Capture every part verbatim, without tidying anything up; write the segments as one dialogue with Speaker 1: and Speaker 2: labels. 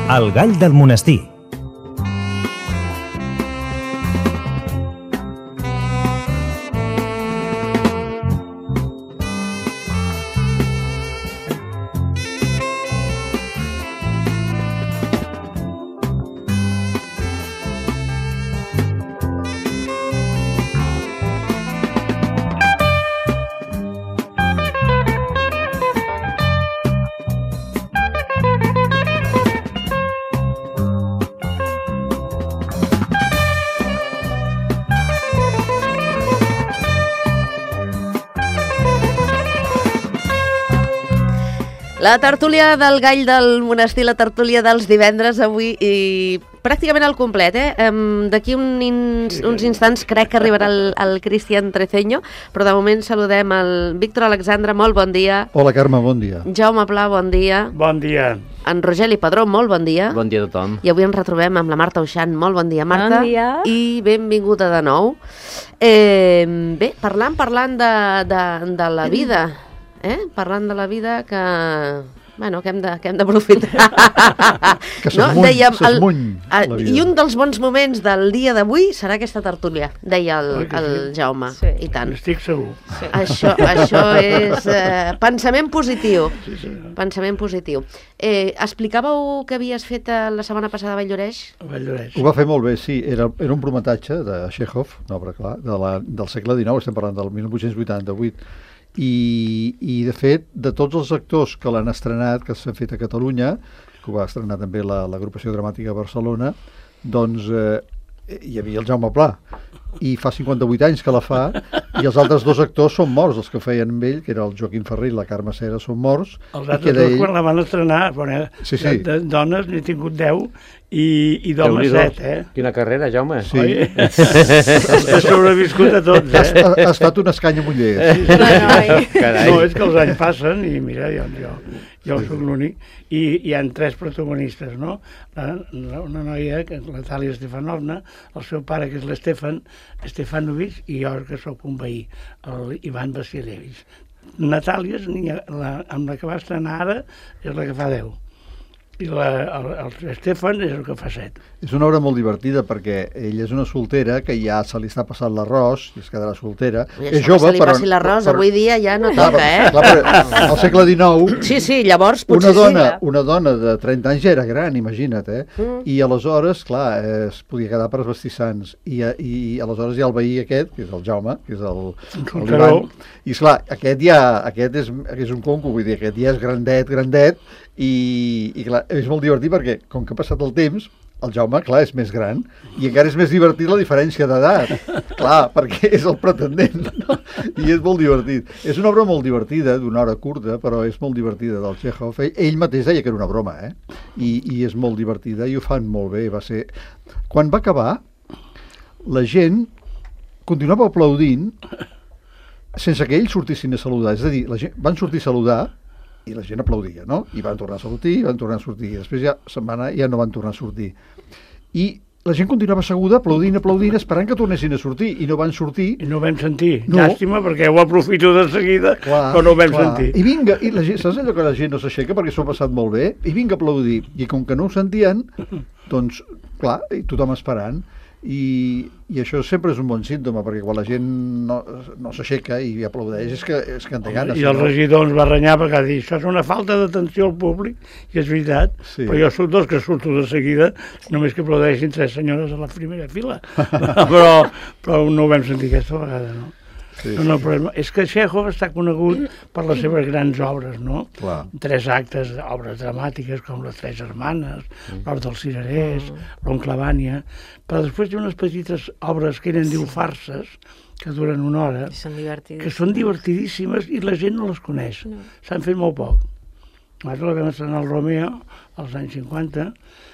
Speaker 1: El gall del monestir.
Speaker 2: La tertúlia del gall del monestir, la tertúlia dels divendres avui i pràcticament al complet, eh? Um, D'aquí un ins, uns instants crec que arribarà el, el Cristian Treceño, però de moment saludem el Víctor Alexandre, molt bon dia.
Speaker 3: Hola Carme, bon dia.
Speaker 2: Jaume Pla, bon dia.
Speaker 4: Bon dia.
Speaker 2: En Rogeli Padró, molt bon dia.
Speaker 5: Bon dia a tothom.
Speaker 2: I avui ens retrobem amb la Marta Uixant, molt bon dia, Marta.
Speaker 6: Bon dia.
Speaker 2: I benvinguda de nou. Eh, bé, parlant, parlant de, de, de la vida, eh? Parlant de la vida que... Bueno, que hem de, que hem d'aprofitar.
Speaker 3: Que s'esmuny,
Speaker 2: no?
Speaker 3: s'esmuny la vida.
Speaker 2: I un dels bons moments del dia d'avui serà aquesta tertúlia, deia el, el Jaume.
Speaker 6: Sí.
Speaker 2: I tant.
Speaker 4: Estic segur.
Speaker 6: Sí.
Speaker 2: Això, això és eh, pensament positiu.
Speaker 4: Sí, sí.
Speaker 2: Pensament positiu. Eh, explicàveu que havies fet eh, la setmana passada a Valldoreix?
Speaker 4: Valldoreix.
Speaker 3: Ho va fer molt bé, sí. Era, era un prometatge de Chekhov, una obra, clar, de la, del segle dinou, estem parlant del mil vuit-cents vuitanta-vuit. I, i de fet, de tots els actors que l'han estrenat, que s'han fet a Catalunya, que ho va estrenar també la, l'agrupació dramàtica de Barcelona, doncs eh, hi havia el Jaume Pla, i fa cinquanta-vuit anys que la fa, i els altres dos actors són morts, els que feien amb ell, que era el Joaquim Ferrer i la Carme Cera, són morts.
Speaker 4: Els altres dos, ell... quan la van estrenar, bueno,
Speaker 3: sí, sí.
Speaker 4: De, de dones n'he tingut deu i, i d'homes set, eh?
Speaker 5: Quina carrera, Jaume.
Speaker 3: Sí.
Speaker 4: Has sobreviscut a tots,
Speaker 3: Ha,
Speaker 4: eh?
Speaker 3: ha, ha estat una escanya muller.
Speaker 4: Sí, sí. No, és que els anys passen i mira, jo, jo, jo soc l'únic. I hi ha tres protagonistes, no? La, la, una noia, que és la Tàlia Stefanovna, el seu pare, que és l'Estefan Stefanovic, i jo, que sóc un veí, el Ivan Vasilievich. Natàlia, la, amb la que va estrenar ara, és la que fa deu. I la, el, el Estefan és el que fa set.
Speaker 3: És una obra molt divertida perquè ella és una soltera que ja se li està passant l'arròs i es quedarà soltera.
Speaker 2: I
Speaker 3: és jove,
Speaker 2: se li
Speaker 3: però...
Speaker 2: passi l'arròs,
Speaker 3: però,
Speaker 2: avui dia ja no
Speaker 3: clar,
Speaker 2: toca, eh?
Speaker 3: Clar, però al segle dinou...
Speaker 2: Sí, sí, llavors
Speaker 3: una
Speaker 2: potser
Speaker 3: dona,
Speaker 2: sí.
Speaker 3: una dona de trenta anys ja era gran, imagina't, eh?
Speaker 2: Mm.
Speaker 3: I aleshores, clar, eh, es podia quedar per vestir-sans. I, I aleshores hi ha el veí aquest, que és el Jaume, que és el, el Ivan. I esclar, aquest ja aquest és, és un conco, vull dir, aquest ja és grandet, grandet, i, i clar, és molt divertit perquè, com que ha passat el temps, el Jaume, clar, és més gran, i encara és més divertit la diferència d'edat. Clar, perquè és el pretendent, no? I és molt divertit. És una obra molt divertida, d'una hora curta, però és molt divertida del Chekhov. Ell, ell mateix deia que era una broma, eh? I, I és molt divertida, i ho fan molt bé. Va ser... Quan va acabar, la gent continuava aplaudint sense que ells sortissin a saludar. És a dir, la gent van sortir a saludar i la gent aplaudia, no? I van tornar a sortir, van tornar a sortir, i després ja se'n va anar i ja no van tornar a sortir. I la gent continuava asseguda, aplaudint, aplaudint, esperant que tornessin a sortir, i no van sortir.
Speaker 4: I no ho vam sentir.
Speaker 3: No.
Speaker 4: Llàstima, perquè ho aprofito de seguida, clar, però no ho vam
Speaker 3: clar.
Speaker 4: sentir.
Speaker 3: I vinga, i la gent, saps allò que la gent no s'aixeca perquè s'ho ha passat molt bé? I vinga a aplaudir. I com que no ho sentien, doncs, clar, i tothom esperant. I, i això sempre és un bon símptoma, perquè quan la gent no, no s'aixeca i aplaudeix és que, és que en té ganes.
Speaker 4: I el
Speaker 3: no?
Speaker 4: regidor ens va renyar perquè va dir, això és una falta d'atenció al públic, i és veritat,
Speaker 3: Sí.
Speaker 4: però jo soc dels que surto de seguida, només que aplaudeixin tres senyores a la primera fila. però, però no ho vam sentir aquesta vegada, no?
Speaker 3: Sí,
Speaker 4: No, no, però és que Chekhov està conegut per les seves grans obres, no?
Speaker 3: Clar.
Speaker 4: Tres actes, obres dramàtiques com Les Tres Germanes, mm. L'Hort dels Cirerers, mm. L'Oncle Vània, però després hi ha unes petites obres que eren, diu, farses, que duren una hora,
Speaker 6: Són divertides.
Speaker 4: que són divertidíssimes i la gent no les coneix.
Speaker 6: No.
Speaker 4: S'han fet molt poc. Nosaltres la vam estrenar al Romeo als anys cinquanta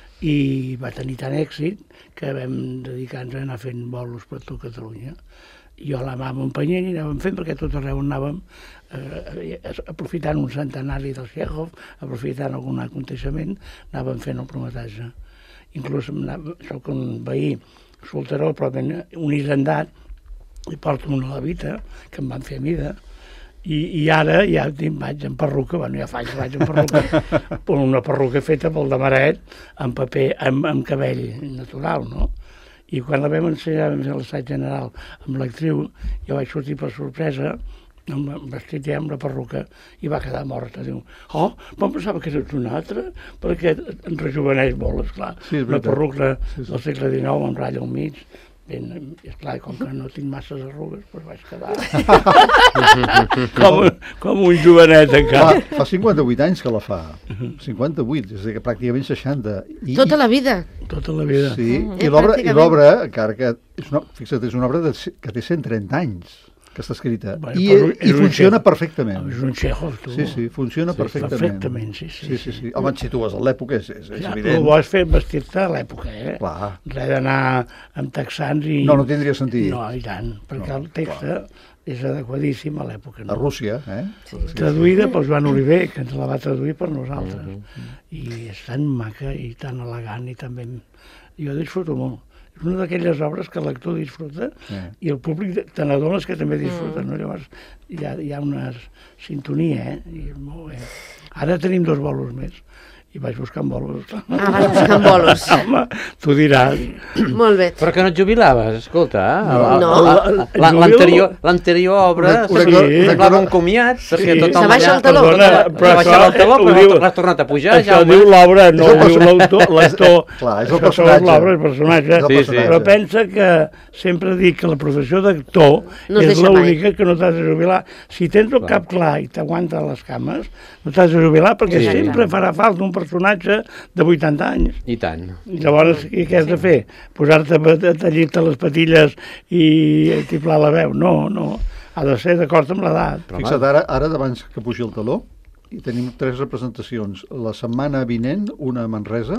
Speaker 4: i va tenir tant èxit que vam dedicar-nos a anar fent bolos per tot Catalunya. Jo l'anàvem empenyent i anàvem fent perquè tot arreu anàvem eh, aprofitant un centenari del Chekhov, aprofitant algun aconteixement, anàvem fent el prometatge. Inclús soc un veí solteró, però ben un hisendat, i porto una levita que em van fer a mida, I, i ara ja vaig en perruca, bueno, ja faig, vaig en perruca, una perruca feta pel Demaret, amb paper, amb, amb cabell natural, no? I quan la vam ensenyar, vam fer l'assaig general amb l'actriu, jo vaig sortir per sorpresa, amb el vestit ja amb la perruca, i va quedar morta. Diu, oh, em pensava que eres un altre, perquè em rejuveneix molt, esclar.
Speaker 3: Sí,
Speaker 4: una perruca sí, sí. del segle dinou amb ratlla al mig, ben, esclar, com que no tinc masses arrugues, doncs vaig quedar com, com un jovenet encara.
Speaker 3: Fa, fa cinquanta-vuit anys que la fa, cinquanta-vuit, és a dir, que pràcticament seixanta. I,
Speaker 2: tota la vida.
Speaker 4: Tota la vida.
Speaker 3: Sí, mm. i l'obra, i l'obra, encara que, és una, fixa't, és una obra de, que té cent trenta anys. Que està escrita. Bueno, I, i funciona perfectament.
Speaker 4: És un Chekhov, tu.
Speaker 3: Sí, sí, funciona sí, perfectament.
Speaker 4: Perfectament, sí, sí.
Speaker 3: sí, sí, sí. Home, si tu vas a l'època, és, és, és
Speaker 4: ja,
Speaker 3: evident.
Speaker 4: Ho vols fer vestir-te a l'època, eh?
Speaker 3: Clar.
Speaker 4: Res d'anar amb texans i...
Speaker 3: No, no tindria sentit.
Speaker 4: No, i tant, perquè no, el text clar. és adequadíssim a l'època. No?
Speaker 3: A Rússia, eh?
Speaker 4: Sí, sí, traduïda sí. per Joan Oliver, que ens la va traduir per nosaltres. Mm-hmm. I és tan maca i tan elegant i tan ben... Jo disfruto molt. És una d'aquelles obres que el lector disfruta yeah. i el públic te n'adones que també disfruta, mm. no? Llavors hi ha, hi ha una sintonia, eh? I és molt bé. Ara tenim dos bolos més. I vaig buscant bolos.
Speaker 2: Ah, vas buscant bolos.
Speaker 4: Home, tu diràs.
Speaker 2: Molt bé.
Speaker 1: Però que no et jubilaves, escolta.
Speaker 2: No.
Speaker 1: L'anterior l'anterior obra semblava un comiat, perquè tot el
Speaker 2: baixa el taló.
Speaker 1: Se baixava el taló, però l'has tornat a pujar.
Speaker 4: Això diu l'obra, no ho diu l'autor.
Speaker 3: Clar, és el personatge.
Speaker 4: L'obra, el personatge. Però pensa que sempre dic que la professió d'actor és l'única que no t'has de jubilar. Si tens el cap clar i t'aguanta les cames, no t'has de jubilar perquè sempre farà falta un personatge de vuitanta anys.
Speaker 1: I tant.
Speaker 4: I llavors, i què has de fer? Posar-te a tallir-te les patilles i tiplar la veu? No, no. Ha de ser d'acord amb l'edat.
Speaker 3: Fixa't, ara, ara abans que pugi el taló, i tenim tres representacions. La setmana vinent, una a Manresa,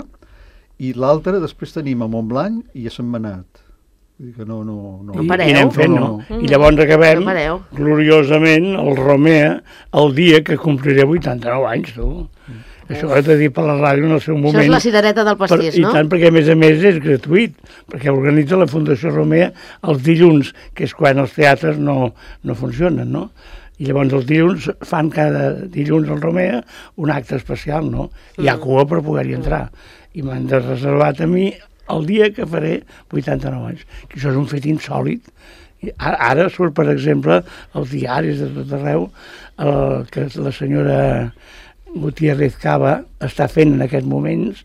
Speaker 3: i l'altra després tenim a Montblanc i a Sentmenat. Vull dir que no, no, no.
Speaker 2: No pareu.
Speaker 4: I anem fent, no? no. Mm. I llavors acabem, no gloriosament, el Romea, el dia que compliré vuitanta-nou anys, tu. Mm. Això ho he de dir per la ràdio en el seu moment.
Speaker 2: Això és la cirereta del pastís,
Speaker 4: per,
Speaker 2: no?
Speaker 4: I tant, perquè a més a més és gratuït, perquè organitza la Fundació Romea els dilluns, que és quan els teatres no, no funcionen, no? I llavors els dilluns fan cada dilluns al Romea un acte especial, no? Hi ha cua per poder-hi entrar. I m'han de reservat a mi el dia que faré vuitanta-nou anys. Que això és un fet insòlit. Ara, ara surt, per exemple, als diaris de tot arreu, el, que la senyora Gutiérrez Cava està fent en aquests moments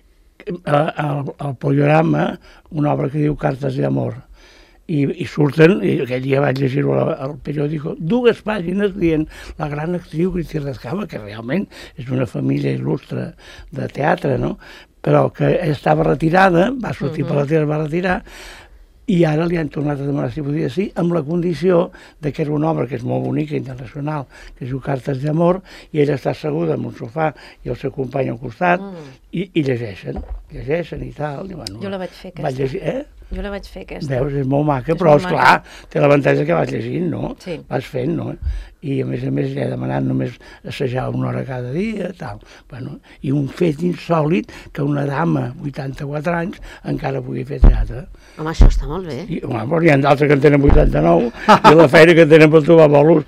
Speaker 4: al, al Poliorama una obra que diu Cartes d'amor. I, i surten, i aquell dia vaig llegir-ho al, al periòdico, dues pàgines dient la gran actriu Gutiérrez Cava, que realment és una família il·lustre de teatre, no? Però que estava retirada, va sortir uh-huh. per la tele, va retirar, i ara li han tornat a demanar si podia sí, amb la condició de que era una obra que és molt bonica, internacional, que es diu Cartes d'amor, i ella està asseguda en un sofà i el seu company al costat, mm. i, i llegeixen, llegeixen i tal. I, bueno,
Speaker 5: jo la vaig fer, aquesta.
Speaker 4: Vaig llegir, eh?
Speaker 5: Jo la vaig fer, aquesta.
Speaker 4: Veus, és molt maca, és però, esclar, té l'avantatge que vas llegint, no?
Speaker 5: Sí.
Speaker 4: Vas fent, no? I, a més a més, li he demanat només assajar una hora cada dia, tal. Bueno, i un fet insòlit que una dama, vuitanta-quatre anys, encara pugui fer teatre.
Speaker 2: Home, això està molt bé.
Speaker 4: I, home, però hi ha d'altres que en tenen vuitanta-nou i la feina que tenen per trobar bolos.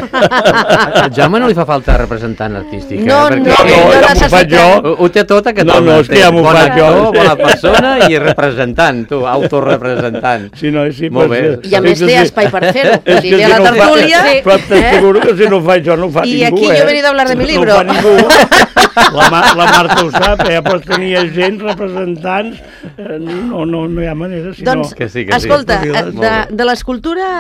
Speaker 1: A Jaume no li fa falta representant artístic.
Speaker 2: No,
Speaker 1: eh?
Speaker 2: no,
Speaker 4: no,
Speaker 2: no,
Speaker 4: no
Speaker 2: necessitem.
Speaker 4: jo.
Speaker 1: Ho, ho té tot aquest
Speaker 4: no,
Speaker 1: home.
Speaker 4: No, és que ja m'ho faig jo.
Speaker 1: Bona persona i representant, tu, autorrepresentant.
Speaker 4: Sí, no, sí,
Speaker 1: molt bé.
Speaker 2: I a més té espai per fer-ho. És que si la tertúlia...
Speaker 4: Sí. Però t'asseguro que si no ho faig jo no ho fa
Speaker 2: I
Speaker 4: ningú, eh?
Speaker 2: aquí jo he venido a hablar de mi libro.
Speaker 4: No ho fa ningú. La, Ma la Marta ho sap, ja pots tenir gent, representants, eh, no, no, no hi ha manera, sinó...
Speaker 2: Doncs,
Speaker 1: que sí, que
Speaker 2: escolta,
Speaker 1: sí.
Speaker 2: de, de l'escultura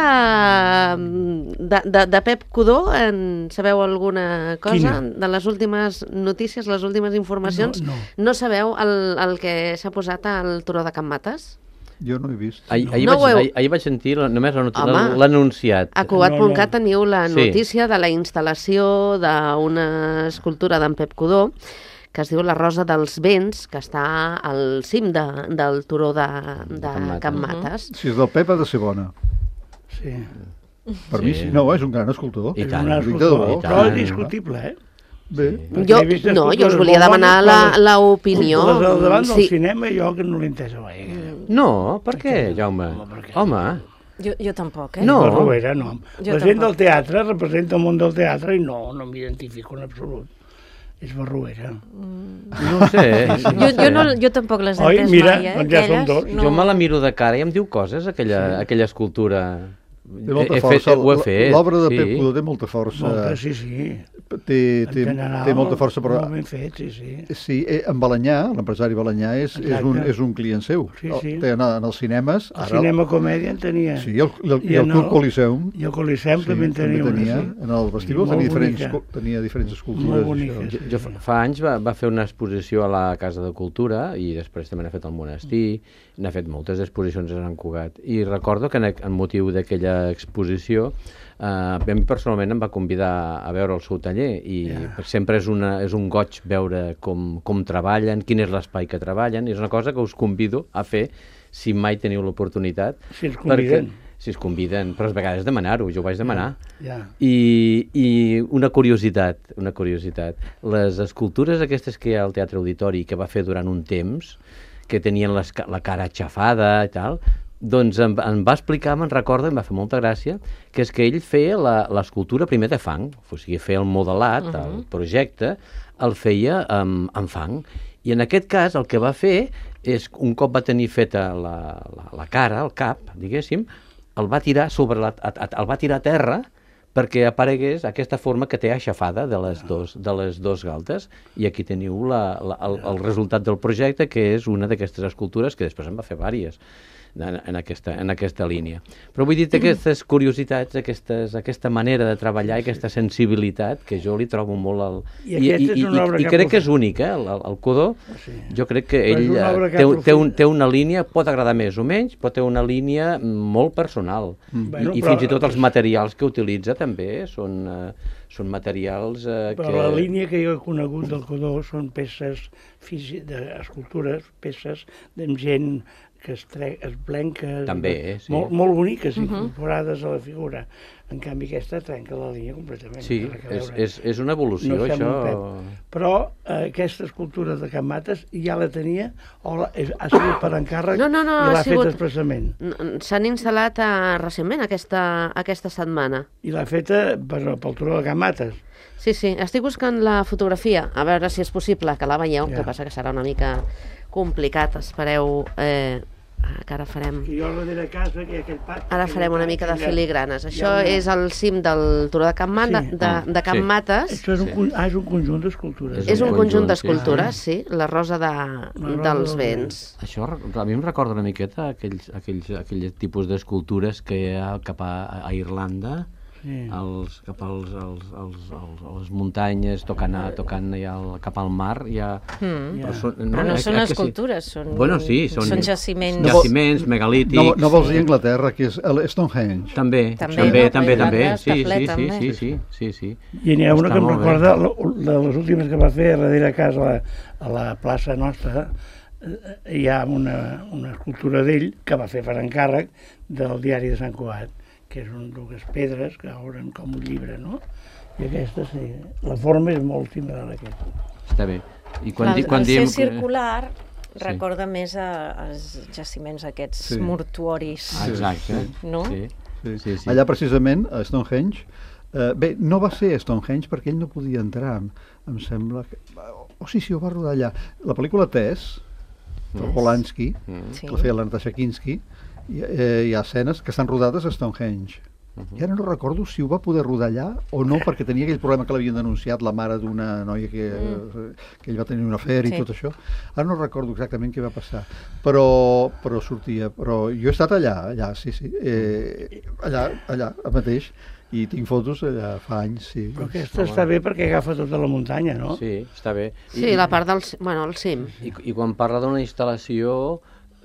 Speaker 2: de, de, de Pep Codó, en sabeu alguna cosa?
Speaker 4: Quina?
Speaker 2: De les últimes notícies, les últimes informacions?
Speaker 4: No, no.
Speaker 2: No sabeu el, el que s'ha posat al turó de Can Mates?
Speaker 3: Jo no he vist.
Speaker 1: Ahir, ahir,
Speaker 2: no
Speaker 1: vaig,
Speaker 2: heu...
Speaker 1: ahir, ahir vaig sentir la, només l'anunciat.
Speaker 2: A Cugat punt cat
Speaker 4: no, no.
Speaker 2: teniu la
Speaker 1: Sí.
Speaker 2: notícia de la instal·lació d'una escultura d'en Pep Codó que es diu La Rosa dels Vents, que està al cim de, del turó de, de
Speaker 1: Can Mates.
Speaker 2: Can Mates.
Speaker 3: Si és del Pep ha de ser bona.
Speaker 4: Sí.
Speaker 3: Per mi sí, no, és un gran escultor.
Speaker 1: I
Speaker 4: És
Speaker 1: tant.
Speaker 4: una
Speaker 3: Dic de
Speaker 4: escultura,
Speaker 3: debò.
Speaker 4: però
Speaker 1: tant.
Speaker 4: és discutible, eh?
Speaker 3: Bé.
Speaker 2: Jo, no, jo us volia demanar l'opinió.
Speaker 4: Les del davant del
Speaker 2: Sí.
Speaker 4: cinema jo que no l'he entès mai.
Speaker 1: No, per què, Jaume?
Speaker 4: Home, per què?
Speaker 1: Home,
Speaker 5: Jo, jo tampoc, eh?
Speaker 1: No.
Speaker 4: Barruera, no.
Speaker 5: Jo
Speaker 4: La gent
Speaker 5: tampoc.
Speaker 4: del teatre representa el món del teatre i no, no m'identifico en absolut. És barruera.
Speaker 1: No ho sé.
Speaker 5: Jo, jo, no, jo tampoc les he
Speaker 4: Oi,
Speaker 5: entès
Speaker 4: mira,
Speaker 5: mai, eh?
Speaker 4: doncs ja som
Speaker 5: Aquelles,
Speaker 4: dos.
Speaker 5: no.
Speaker 1: Jo me la miro de cara i em diu coses, aquella, sí. aquella escultura.
Speaker 3: Té molta
Speaker 1: He
Speaker 3: força.
Speaker 1: fet, ho he fet.
Speaker 3: L'obra de
Speaker 1: sí.
Speaker 3: Pep Codó té molta força.
Speaker 4: Molta, sí, sí.
Speaker 3: Té, té,
Speaker 4: En general,
Speaker 3: té molta força, però...
Speaker 4: Molt ben fet, sí, sí.
Speaker 3: Sí, eh, en Balanyà, l'empresari Balanyà, és, és, un, és un client seu.
Speaker 4: Sí, sí.
Speaker 3: Té en, en els cinemes...
Speaker 4: El cinema comèdia en tenia.
Speaker 3: Sí, i el, el,
Speaker 4: I
Speaker 3: i el
Speaker 4: en
Speaker 3: Club
Speaker 4: el-
Speaker 3: Coliseum.
Speaker 4: I el Coliseum
Speaker 3: Sí,
Speaker 4: també en tenia una,
Speaker 3: tenia.
Speaker 4: sí.
Speaker 3: En el vestíbul
Speaker 4: Molt
Speaker 3: tenia diferents,
Speaker 4: bonica.
Speaker 3: co- tenia diferents escultures.
Speaker 4: Molt bonica,
Speaker 3: això.
Speaker 4: sí.
Speaker 1: Jo, jo fa anys va, va fer una exposició a la Casa de Cultura i després també n'ha fet al monestir, n'ha fet moltes exposicions a Sant Cugat. I recordo que en, en motiu d'aquella exposició eh, a mi personalment em va convidar a veure el seu taller i
Speaker 4: Ja.
Speaker 1: sempre és, una, és un goig veure com, com treballen, quin és l'espai que treballen, i és una cosa que us convido a fer si mai teniu l'oportunitat.
Speaker 4: Si ens conviden.
Speaker 1: Perquè, si es conviden, però a vegades demanar-ho, jo ho vaig demanar.
Speaker 4: Ja.
Speaker 1: I, I una curiositat, una curiositat. Les escultures aquestes que hi ha al Teatre Auditori que va fer durant un temps, que tenien les, ca- la cara aixafada i tal, doncs em, em va explicar, me'n recordo, em va fer molta gràcia, que és que ell feia la- l'escultura primer de fang, o sigui, feia el modelat, uh -huh. el projecte, el feia amb, amb fang. I en aquest cas el que va fer és, un cop va tenir feta la, la, la cara, el cap, diguéssim, el va tirar sobre la, a, a, el va tirar a terra perquè aparegués aquesta forma que té aixafada de les dos, de les dos galtes, i aquí teniu la, la, el, el resultat del projecte, que és una d'aquestes escultures que després en va fer vàries en, en, aquesta, en aquesta línia. Però vull dir aquestes curiositats, aquestes, aquesta manera de treballar i aquesta sensibilitat que jo li trobo molt al...
Speaker 4: I aquesta és una obra
Speaker 1: i, i
Speaker 4: que
Speaker 1: crec
Speaker 4: ha
Speaker 1: que és únic, eh? El, el Codó,
Speaker 4: Sí.
Speaker 1: jo crec que
Speaker 4: Però és
Speaker 1: ell
Speaker 4: una obra
Speaker 1: eh,
Speaker 4: que
Speaker 1: té, un- té, un,
Speaker 4: aprofita-
Speaker 1: té una línia, pot agradar més o menys, però té una línia molt personal.
Speaker 4: Bueno,
Speaker 1: I, i
Speaker 4: però-
Speaker 1: fins i tot els materials que utilitza també són, eh, són materials eh,
Speaker 4: Però
Speaker 1: que...
Speaker 4: la línia que jo he conegut del Codó són peces físiques, d'escultures, peces amb gent que es, tre... es blenca...
Speaker 1: També, eh, sí.
Speaker 4: Molt, molt boniques, incorporades a la figura. En canvi, aquesta trenca la línia completament.
Speaker 1: Sí,
Speaker 4: no té res a
Speaker 1: és,
Speaker 4: veure.
Speaker 1: és, és una evolució,
Speaker 4: No sembla
Speaker 1: això...
Speaker 4: un pep. Però eh, aquesta escultura de Can Mates ja la tenia o la, és, ha sigut per encàrrec
Speaker 2: No, no, no,
Speaker 4: i
Speaker 2: ha
Speaker 4: l'ha
Speaker 2: sigut-
Speaker 4: fet expressament.
Speaker 2: N- S'han instal·lat uh, recentment aquesta, aquesta setmana.
Speaker 4: I l'ha feta per, pel turó de Can Mates.
Speaker 2: Sí, sí, estic buscant la fotografia, a veure si és possible que la veieu,
Speaker 4: Ja.
Speaker 2: que passa que serà una mica complicat, espereu, eh, que ara farem...
Speaker 4: I jo al darrere de casa, que hi ha aquell pati...
Speaker 2: Ara farem una mica de
Speaker 4: aquella-
Speaker 2: filigranes.
Speaker 4: hi ha
Speaker 2: Això
Speaker 4: una-
Speaker 2: és el cim del turó de Can, Mata,
Speaker 4: Sí.
Speaker 2: de, de Can
Speaker 1: Sí.
Speaker 2: Mates.
Speaker 4: Això és un, con- ah, és un conjunt d'escultures.
Speaker 2: És un
Speaker 1: un
Speaker 2: conjunt
Speaker 1: conjunt,
Speaker 2: d'escultures,
Speaker 1: sí.
Speaker 2: sí, la rosa de,
Speaker 4: rosa
Speaker 2: dels
Speaker 4: dels
Speaker 2: vents.
Speaker 1: Això a mi em recorda una miqueta aquells, aquells, aquells tipus d'escultures que hi ha cap a, a Irlanda,
Speaker 4: Sí.
Speaker 1: els, cap als, als, als, als, a les muntanyes, tocant, a, tocant ja al, cap al mar, hi ha...
Speaker 5: Mm.
Speaker 4: Ja.
Speaker 1: són,
Speaker 5: Però no
Speaker 1: eh,
Speaker 5: són
Speaker 1: eh, que sí.
Speaker 5: escultures, són,
Speaker 1: Bueno, sí, són,
Speaker 5: són jaciments.
Speaker 3: No vol-
Speaker 1: jaciments megalítics.
Speaker 3: No, no vols dir Anglaterra, que és el Stonehenge.
Speaker 1: També,
Speaker 5: També,
Speaker 1: també,
Speaker 5: no?
Speaker 1: també, també,
Speaker 5: Irlanda
Speaker 1: sí,
Speaker 5: està ple,
Speaker 1: sí, sí,
Speaker 5: també.
Speaker 1: sí, sí, sí, sí.
Speaker 4: I n'hi ha una
Speaker 1: Està
Speaker 4: que em
Speaker 1: molt bé.
Speaker 4: recorda, la- de les últimes que va fer a darrere a casa, a la, a la plaça nostra, eh, hi ha una, una escultura d'ell que va fer per encàrrec del diari de Sant Cugat, que és un, dues pedres que obren com un llibre, no? I aquesta, sí, la forma és molt similar a aquesta.
Speaker 1: Està bé. I quan,
Speaker 5: el,
Speaker 1: di, quan
Speaker 5: el
Speaker 1: diem...
Speaker 5: ser circular
Speaker 1: Sí.
Speaker 5: recorda més a, als jaciments aquests
Speaker 3: Sí.
Speaker 5: mortuoris,
Speaker 1: Ah, exacte.
Speaker 5: no?
Speaker 1: Sí, sí, sí. sí.
Speaker 3: Allà precisament, a Stonehenge, eh, bé, no va ser Stonehenge perquè ell no podia entrar, em, em sembla que... Oh, sí, sí, ho va rodar allà. La pel·lícula Tess, del Polanski,
Speaker 1: Mm.
Speaker 5: Sí.
Speaker 3: que la feia la Natasha Kinski, hi, eh, hi ha escenes que estan rodades a Stonehenge. I ara no recordo si ho va poder rodar allà o no, perquè tenia aquell problema que l'havien denunciat la mare d'una noia que, mm. que ell va tenir un afer i
Speaker 5: Sí.
Speaker 3: tot això. Ara no recordo exactament què va passar, però, però sortia. Però jo he estat allà, allà, sí, sí, eh, allà, allà, mateix, i tinc fotos allà fa anys, sí.
Speaker 4: Però aquesta està bé perquè agafa tota la muntanya, no?
Speaker 1: Sí, està bé.
Speaker 2: Sí, la part del... Bueno, el cim.
Speaker 1: I, I quan parla d'una instal·lació,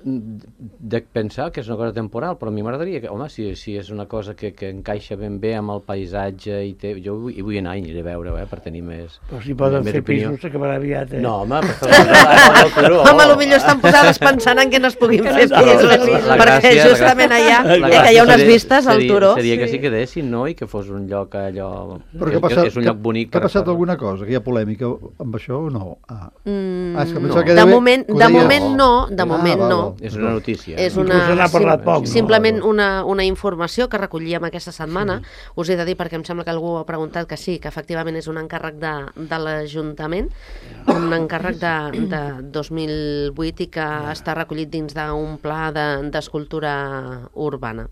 Speaker 1: de pensar que és una cosa temporal, però a mi m'agradaria que, home, si, si és una cosa que, que encaixa ben bé amb el paisatge i té, jo hi vull anar i aniré a veure, eh, per tenir més...
Speaker 4: Però si poden
Speaker 1: més
Speaker 4: fer
Speaker 1: opinió.
Speaker 4: pisos s'acabarà aviat, eh?
Speaker 1: No, home, però el turó.
Speaker 2: Home, potser estan posades pensant en que no es puguin fer
Speaker 1: no es
Speaker 2: pisos,
Speaker 1: puguin fer pisos. La
Speaker 2: perquè
Speaker 1: gràcia-
Speaker 2: justament allà
Speaker 1: La
Speaker 2: eh, que
Speaker 1: gràcia
Speaker 2: hi ha unes
Speaker 1: seria-
Speaker 2: vistes al
Speaker 1: seria-
Speaker 2: turó.
Speaker 1: Seria que s'hi quedessin, no?, i que fos un lloc allò...
Speaker 3: Però
Speaker 1: que,
Speaker 3: què ha passat,
Speaker 1: és un lloc bonic.
Speaker 3: que ha
Speaker 1: per
Speaker 3: passat
Speaker 1: recórrer.
Speaker 3: alguna cosa? Que hi ha polèmica amb això o no? Ah,
Speaker 2: Mm,
Speaker 3: ah és que
Speaker 1: no.
Speaker 3: pensava que
Speaker 2: de
Speaker 3: deia-
Speaker 2: moment,
Speaker 3: que ho
Speaker 2: de
Speaker 3: deia-
Speaker 2: moment no, de
Speaker 3: Ah,
Speaker 2: moment
Speaker 3: val,
Speaker 2: no.
Speaker 3: val.
Speaker 1: és una notícia.
Speaker 2: És
Speaker 4: Inclús
Speaker 2: una,
Speaker 4: n'ha parlat
Speaker 2: sim,
Speaker 4: poc, no?
Speaker 2: simplement una, una informació que recollíem aquesta setmana. Sí. Us he de dir, perquè em sembla que algú ha preguntat que sí, que efectivament és un encàrrec de, de l'Ajuntament, un encàrrec de, de dos mil vuit i que està recollit dins d'un pla d'escultura urbana.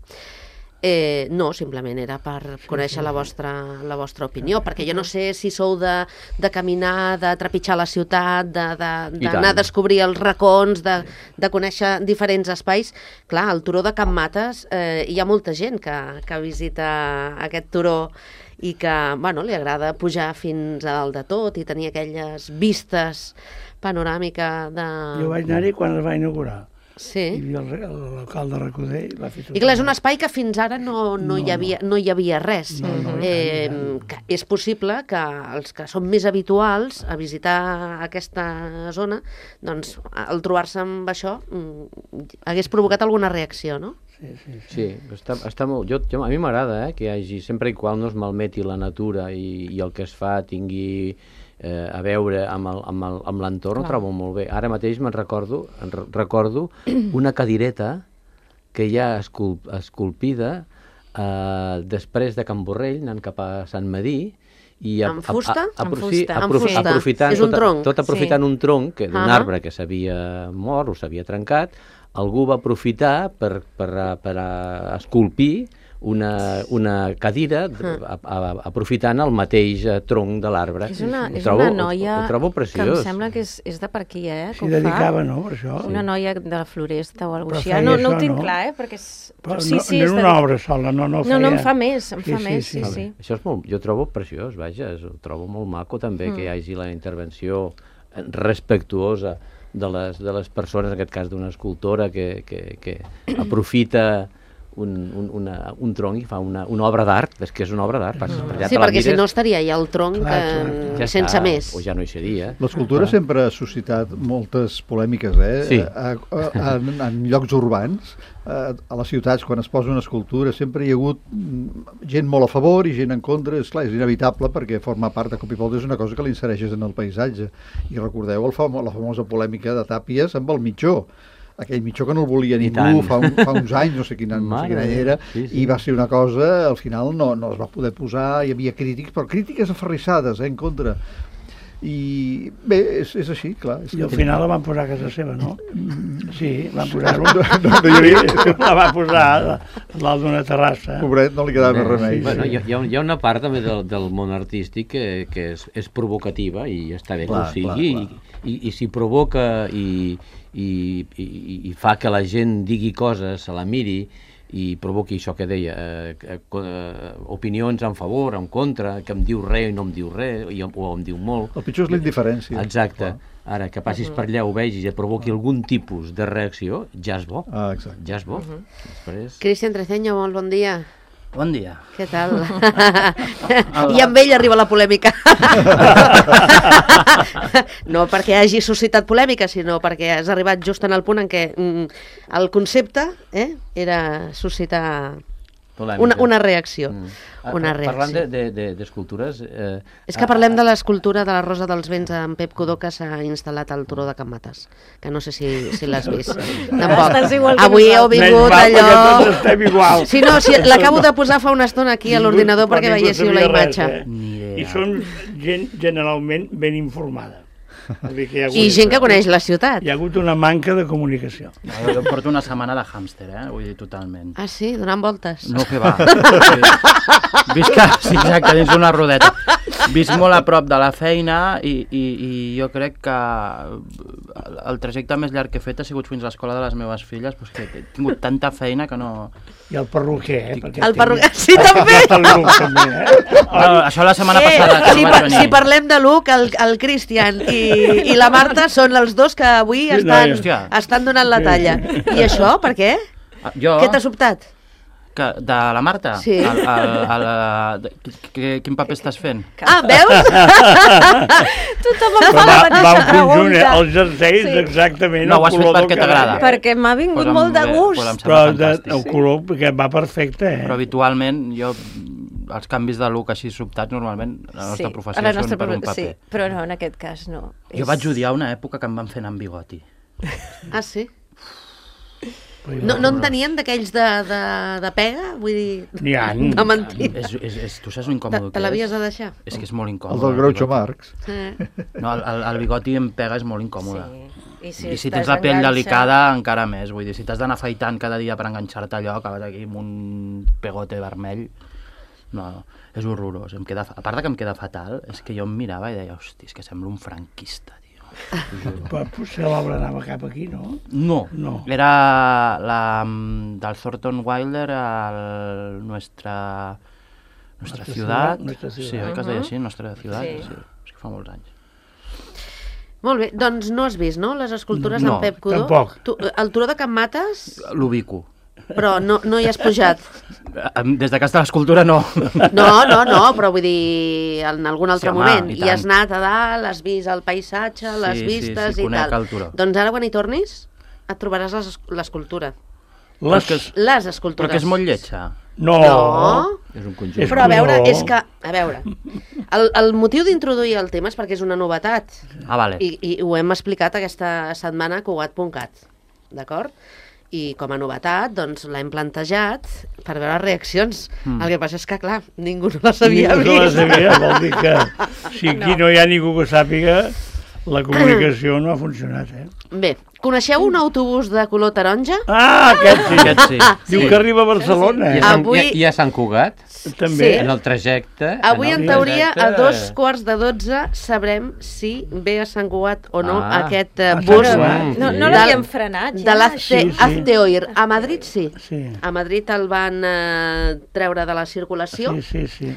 Speaker 2: Eh, no, simplement era per conèixer la vostra, la vostra opinió, perquè jo no sé si sou de, de caminar, de trepitjar la ciutat, d'anar a descobrir els racons, de, de conèixer diferents espais. Clar, al turó de Can Mates eh, hi ha molta gent que, que visita aquest turó i que, bueno, li agrada pujar fins a dalt de tot i tenir aquelles vistes panoràmica de...
Speaker 4: Jo vaig anar-hi quan es va inaugurar.
Speaker 2: Sí.
Speaker 4: I el, el local de Recoder va fer tot.
Speaker 2: I clar, és un espai que fins ara no, no,
Speaker 4: No,
Speaker 2: hi, havia, no hi havia res.
Speaker 4: No, no,
Speaker 2: eh,
Speaker 4: no, no.
Speaker 2: que és possible que els que són més habituals a visitar aquesta zona, doncs, al trobar-se amb això, mm, hagués provocat alguna reacció, no?
Speaker 4: Sí, sí, sí.
Speaker 1: Sí, està, està molt... Jo, jo, a mi m'agrada eh, que hi hagi, sempre i qual no es malmeti la natura i, i el que es fa tingui eh, a veure amb el- amb el- amb l'entorn, ho trobo molt bé. Ara mateix me'n recordo, en re- recordo una cadireta que hi ha esculp, esculpida eh, després de Can Borrell, anant cap a Sant Medí, i
Speaker 2: Amb fusta?
Speaker 5: Amb
Speaker 1: aprofi-
Speaker 5: fusta.
Speaker 2: Amb
Speaker 1: apro-
Speaker 2: fusta.
Speaker 1: aprofitant
Speaker 2: És un
Speaker 1: tot,
Speaker 2: tronc.
Speaker 1: tot aprofitant
Speaker 5: Sí.
Speaker 1: un tronc que d'un
Speaker 2: Ah.
Speaker 1: arbre que s'havia mort o s'havia trencat, algú va aprofitar per, per, a- per a esculpir una, una cadira a, a, aprofitant el mateix eh, tronc de l'arbre.
Speaker 5: És una,
Speaker 1: Ho
Speaker 5: és
Speaker 1: trobo-
Speaker 5: una noia
Speaker 1: ho, ho trobo
Speaker 5: que
Speaker 1: preciós.
Speaker 5: em sembla que és, és de per aquí, eh? que
Speaker 4: S'hi
Speaker 5: ho
Speaker 4: dedicava,
Speaker 5: fa.
Speaker 4: no, per això?
Speaker 5: Una noia de la Floresta o alguna
Speaker 4: Però
Speaker 5: cosa així.
Speaker 4: feia
Speaker 5: No, no
Speaker 4: això,
Speaker 5: ho tinc
Speaker 4: no?
Speaker 5: clar, eh? Perquè és...
Speaker 4: Però
Speaker 5: sí,
Speaker 4: no,
Speaker 5: sí,
Speaker 4: no
Speaker 5: és
Speaker 4: era
Speaker 5: de-
Speaker 4: una obra sola, no, no
Speaker 5: No, no,
Speaker 4: feia...
Speaker 5: en fa més, en
Speaker 4: Sí,
Speaker 5: fa
Speaker 4: sí,
Speaker 5: més,
Speaker 4: sí.
Speaker 5: sí,
Speaker 1: Ah,
Speaker 5: sí.
Speaker 1: bé. Això és molt, jo trobo preciós, vaja, és- ho trobo molt maco també
Speaker 5: Mm.
Speaker 1: que hi hagi la intervenció respectuosa de les, de les persones, en aquest cas d'una escultora que, que, que aprofita un, un, una, un tronc i fa una, una obra d'art, és que és una obra d'art. Passes per allà,
Speaker 2: Sí,
Speaker 1: te la
Speaker 2: perquè si
Speaker 1: mires,
Speaker 2: no estaria ja el tronc
Speaker 4: Clar,
Speaker 2: eh,
Speaker 4: clar, clar.
Speaker 1: ja
Speaker 2: sense
Speaker 1: està,
Speaker 2: més.
Speaker 1: o ja no hi seria.
Speaker 3: L'escultura sempre ha suscitat moltes polèmiques, eh?
Speaker 1: Sí.
Speaker 3: A, a, en, en llocs urbans, a, a les ciutats, quan es posa una escultura, sempre hi ha hagut mm, gent molt a favor i gent en contra. És clar, és inevitable perquè forma part, de cop i volta, és una cosa que l'insereixes en el paisatge. I recordeu el famo, la famosa polèmica de Tàpies amb el mitjó. Aquell mitjó que no el volia
Speaker 1: I
Speaker 3: ningú
Speaker 1: tant.
Speaker 3: fa, un, fa uns anys, no sé quin, no sé
Speaker 1: Mare
Speaker 3: quin any
Speaker 1: meva.
Speaker 3: era,
Speaker 1: Sí, sí.
Speaker 3: i va ser una cosa, al final no, no es va poder posar, hi havia crítics, però crítiques aferrissades, eh, en contra. I bé, és, és així, clar. És
Speaker 4: I
Speaker 3: que
Speaker 4: al final la van posar a casa seva, no? Sí, van posar-ho.
Speaker 3: No, no, no hi havia...
Speaker 4: La va posar a dalt d'una terrassa.
Speaker 3: Pobret, no li quedava més remei.
Speaker 1: Bueno, hi, ha- hi, ha, hi ha una part també del, del món artístic que, que és, és provocativa i està bé
Speaker 3: Clar,
Speaker 1: que ho sigui,
Speaker 3: clar,
Speaker 1: i, i, i si provoca i, i, i, i fa que la gent digui coses, se la miri i provoqui això que deia, eh, eh, opinions en favor, en contra, que em diu res i no em diu res, i, o em diu molt.
Speaker 3: El pitjor és la indiferència.
Speaker 1: Exacte. Ara, que passis per allà, ho vegis i et provoqui algun tipus de reacció, ja és bo.
Speaker 3: Ah, exacte.
Speaker 1: Ja és bo. Després...
Speaker 2: Cristian Treceño, molt bon dia.
Speaker 6: Bon dia.
Speaker 2: Què tal? I amb ell arriba la polèmica. No perquè hagi suscitat polèmica, sinó perquè has arribat just en el punt en què mm, el concepte eh, era suscitar
Speaker 1: Polèmica.
Speaker 2: una, una reacció.
Speaker 1: Mm.
Speaker 2: Una
Speaker 1: Ah, Parlant
Speaker 2: reacció.
Speaker 1: d'escultures... De, de, eh,
Speaker 2: És que parlem de l'escultura de la Rosa dels Vents en Pep Codó que s'ha instal·lat al turó de Can Mates, que no sé si, si l'has vist. Tampoc.
Speaker 5: Estàs igual que
Speaker 2: Avui heu
Speaker 5: nosaltres.
Speaker 2: vingut
Speaker 4: Menys mal, perquè
Speaker 2: allò...
Speaker 4: tots estem igual.
Speaker 2: Sí, no, sí, l'acabo de posar fa una estona aquí a l'ordinador
Speaker 4: Però
Speaker 2: perquè
Speaker 4: ningú
Speaker 2: veiéssiu
Speaker 4: sabia
Speaker 2: la
Speaker 4: res,
Speaker 2: imatge.
Speaker 4: eh?
Speaker 6: Ni idea.
Speaker 4: I són gent generalment ben informada. Vull dir que hi ha hagut-
Speaker 2: I gent que coneix la ciutat.
Speaker 4: Hi ha hagut una manca de comunicació.
Speaker 6: No, jo porto una setmana de hàmster, eh? Vull dir, totalment.
Speaker 2: Ah, sí? Donant voltes?
Speaker 6: No, que va. Visc, sí, exacte, dins d'una rodeta. Visc molt a prop de la feina i, i, i jo crec que el trajecte més llarg que he fet ha sigut fins a l'escola de les meves filles, doncs que he tingut tanta feina que no...
Speaker 4: I el perruquer, eh? Perquè
Speaker 2: El
Speaker 4: tinc-
Speaker 2: perruquer, sí, també!
Speaker 4: El look, també, eh?
Speaker 6: No, això la setmana
Speaker 2: Eh,
Speaker 6: passada que
Speaker 2: si,
Speaker 6: no
Speaker 2: par
Speaker 6: vaig venir.
Speaker 2: si parlem de Luc, el, el Cristian i, i la Marta són els dos que avui
Speaker 4: Sí,
Speaker 2: estan,
Speaker 6: no, hòstia.
Speaker 2: estan donant la talla. I això, per què?
Speaker 6: Ah, Jo,
Speaker 2: Què t'ha sobtat?
Speaker 6: que, de la Marta?
Speaker 2: Sí.
Speaker 6: El, el, el, el, que, quin paper estàs fent?
Speaker 2: Ah, veus?
Speaker 5: Tothom em
Speaker 4: Però
Speaker 5: fa la
Speaker 4: va, va
Speaker 5: mateixa
Speaker 4: un conjunt, eh?
Speaker 5: pregunta.
Speaker 4: Els jerseis,
Speaker 5: Sí.
Speaker 4: exactament.
Speaker 6: No,
Speaker 4: el
Speaker 6: ho has fet
Speaker 4: color del
Speaker 6: perquè
Speaker 4: que
Speaker 6: t'agrada.
Speaker 4: deia.
Speaker 5: Perquè m'ha vingut
Speaker 6: Pues em
Speaker 5: molt de
Speaker 6: ve-
Speaker 5: gust.
Speaker 6: pues em
Speaker 4: Però
Speaker 6: sembla
Speaker 4: de,
Speaker 6: fantàstic.
Speaker 4: el color que va perfecte, eh?
Speaker 6: Però habitualment jo els canvis de look així sobtats normalment la nostra professió
Speaker 5: la
Speaker 6: són
Speaker 5: nostra
Speaker 6: per un
Speaker 5: profe-
Speaker 6: paper.
Speaker 5: Sí, però no, en aquest cas no.
Speaker 6: Jo vaig odiar una època que em van fer anar amb bigoti.
Speaker 2: Ah, sí? No, no en tenien d'aquells de, de, de pega? Vull dir,
Speaker 4: N'hi ha.
Speaker 2: de mentir.
Speaker 6: És, és, és, tu saps lo
Speaker 2: Te,
Speaker 6: incòmode
Speaker 2: te
Speaker 6: que
Speaker 2: l'havies
Speaker 6: és?
Speaker 2: de deixar?
Speaker 6: És que és molt
Speaker 3: El
Speaker 6: incòmode.
Speaker 3: del Groucho
Speaker 6: bigoti.
Speaker 3: Marx.
Speaker 2: Eh.
Speaker 6: No, el, el, el bigoti en pega és molt incòmode.
Speaker 5: Sí. I si,
Speaker 6: I si
Speaker 5: estàs
Speaker 6: tens la pell
Speaker 5: enganxa-
Speaker 6: delicada, encara més. Vull dir, si t'has d'anar afaitant cada dia per enganxar-te allò, acabes aquí amb un pegote vermell. No, no, és horrorós. Em queda, a part de que em queda fatal, és que jo em mirava i deia, hosti, és que sembla un franquista, tio.
Speaker 4: Però potser l'obra anava cap aquí, no?
Speaker 6: No,
Speaker 4: No.
Speaker 6: era la mm, del Thornton Wilder, el Nuestra, Nuestra
Speaker 4: Nuestra
Speaker 6: Ciudad.
Speaker 4: Ciudad, Nuestra
Speaker 6: Sí,
Speaker 4: Ciudad.
Speaker 6: oi que es deia així, Nuestra Ciudad?
Speaker 5: Sí.
Speaker 6: Sí. És que fa molts anys.
Speaker 2: Molt bé, doncs no has vist, no?, les escultures
Speaker 6: No,
Speaker 2: d'en Pep Codó?
Speaker 4: tampoc.
Speaker 2: Tu, el turó de Can Mates,
Speaker 6: L'ubico.
Speaker 2: però no, no hi has pujat.
Speaker 6: Des de casa de l'escultura, no.
Speaker 2: No, no, no, però vull dir, en algun altre
Speaker 6: Sí, home,
Speaker 2: moment.
Speaker 6: i
Speaker 2: I has
Speaker 6: tant.
Speaker 2: anat a dalt, has vist el paisatge, les
Speaker 6: Sí, sí,
Speaker 2: vistes
Speaker 6: sí,
Speaker 2: i
Speaker 6: conec
Speaker 2: tal.
Speaker 6: el turó.
Speaker 2: Doncs ara, quan hi tornis, et trobaràs les- l'escultura.
Speaker 4: Les...
Speaker 6: que és-
Speaker 2: Les
Speaker 6: Però
Speaker 2: escultures.
Speaker 6: que és molt lletja.
Speaker 4: No.
Speaker 2: No,
Speaker 1: És un conjunt.
Speaker 4: És
Speaker 2: però a veure,
Speaker 4: No.
Speaker 2: és que, a veure, el, el motiu d'introduir el tema és perquè és una novetat.
Speaker 6: Ah, vale.
Speaker 2: I, i ho hem explicat aquesta setmana a Cugat punt cat, d'acord? I com a novetat, doncs l'hem plantejat per veure reaccions. Mm. El que passa és que, clar, ningú no les havia
Speaker 4: Ningú
Speaker 2: vist.
Speaker 4: se les havia, vol dir que si aquí no hi ha ningú que sàpiga, la comunicació no ha funcionat, eh?
Speaker 2: Bé, coneixeu un autobús de color taronja?
Speaker 4: Ah, aquest sí.
Speaker 6: Aquest sí.
Speaker 4: Diu
Speaker 6: sí.
Speaker 4: que arriba a Barcelona,
Speaker 1: I
Speaker 4: eh?
Speaker 1: a Sant,
Speaker 2: Avui-
Speaker 1: i, a, i a Sant Cugat,
Speaker 4: També.
Speaker 2: Sí.
Speaker 1: en el trajecte...
Speaker 2: Avui, en
Speaker 1: el
Speaker 2: teoria, a
Speaker 1: trajecte-
Speaker 2: dos quarts de dotze sabrem si ve a Sant Cugat o no
Speaker 1: Ah.
Speaker 2: aquest eh,
Speaker 4: A Sant
Speaker 2: bus
Speaker 4: Cugat.
Speaker 5: No, no
Speaker 1: Sí.
Speaker 5: l'havien frenat, ja?
Speaker 2: de l'Azte
Speaker 4: Sí, sí.
Speaker 2: Azteoir. A Madrid sí.
Speaker 4: Sí.
Speaker 2: A Madrid el van eh, treure de la circulació
Speaker 4: Sí, sí, sí.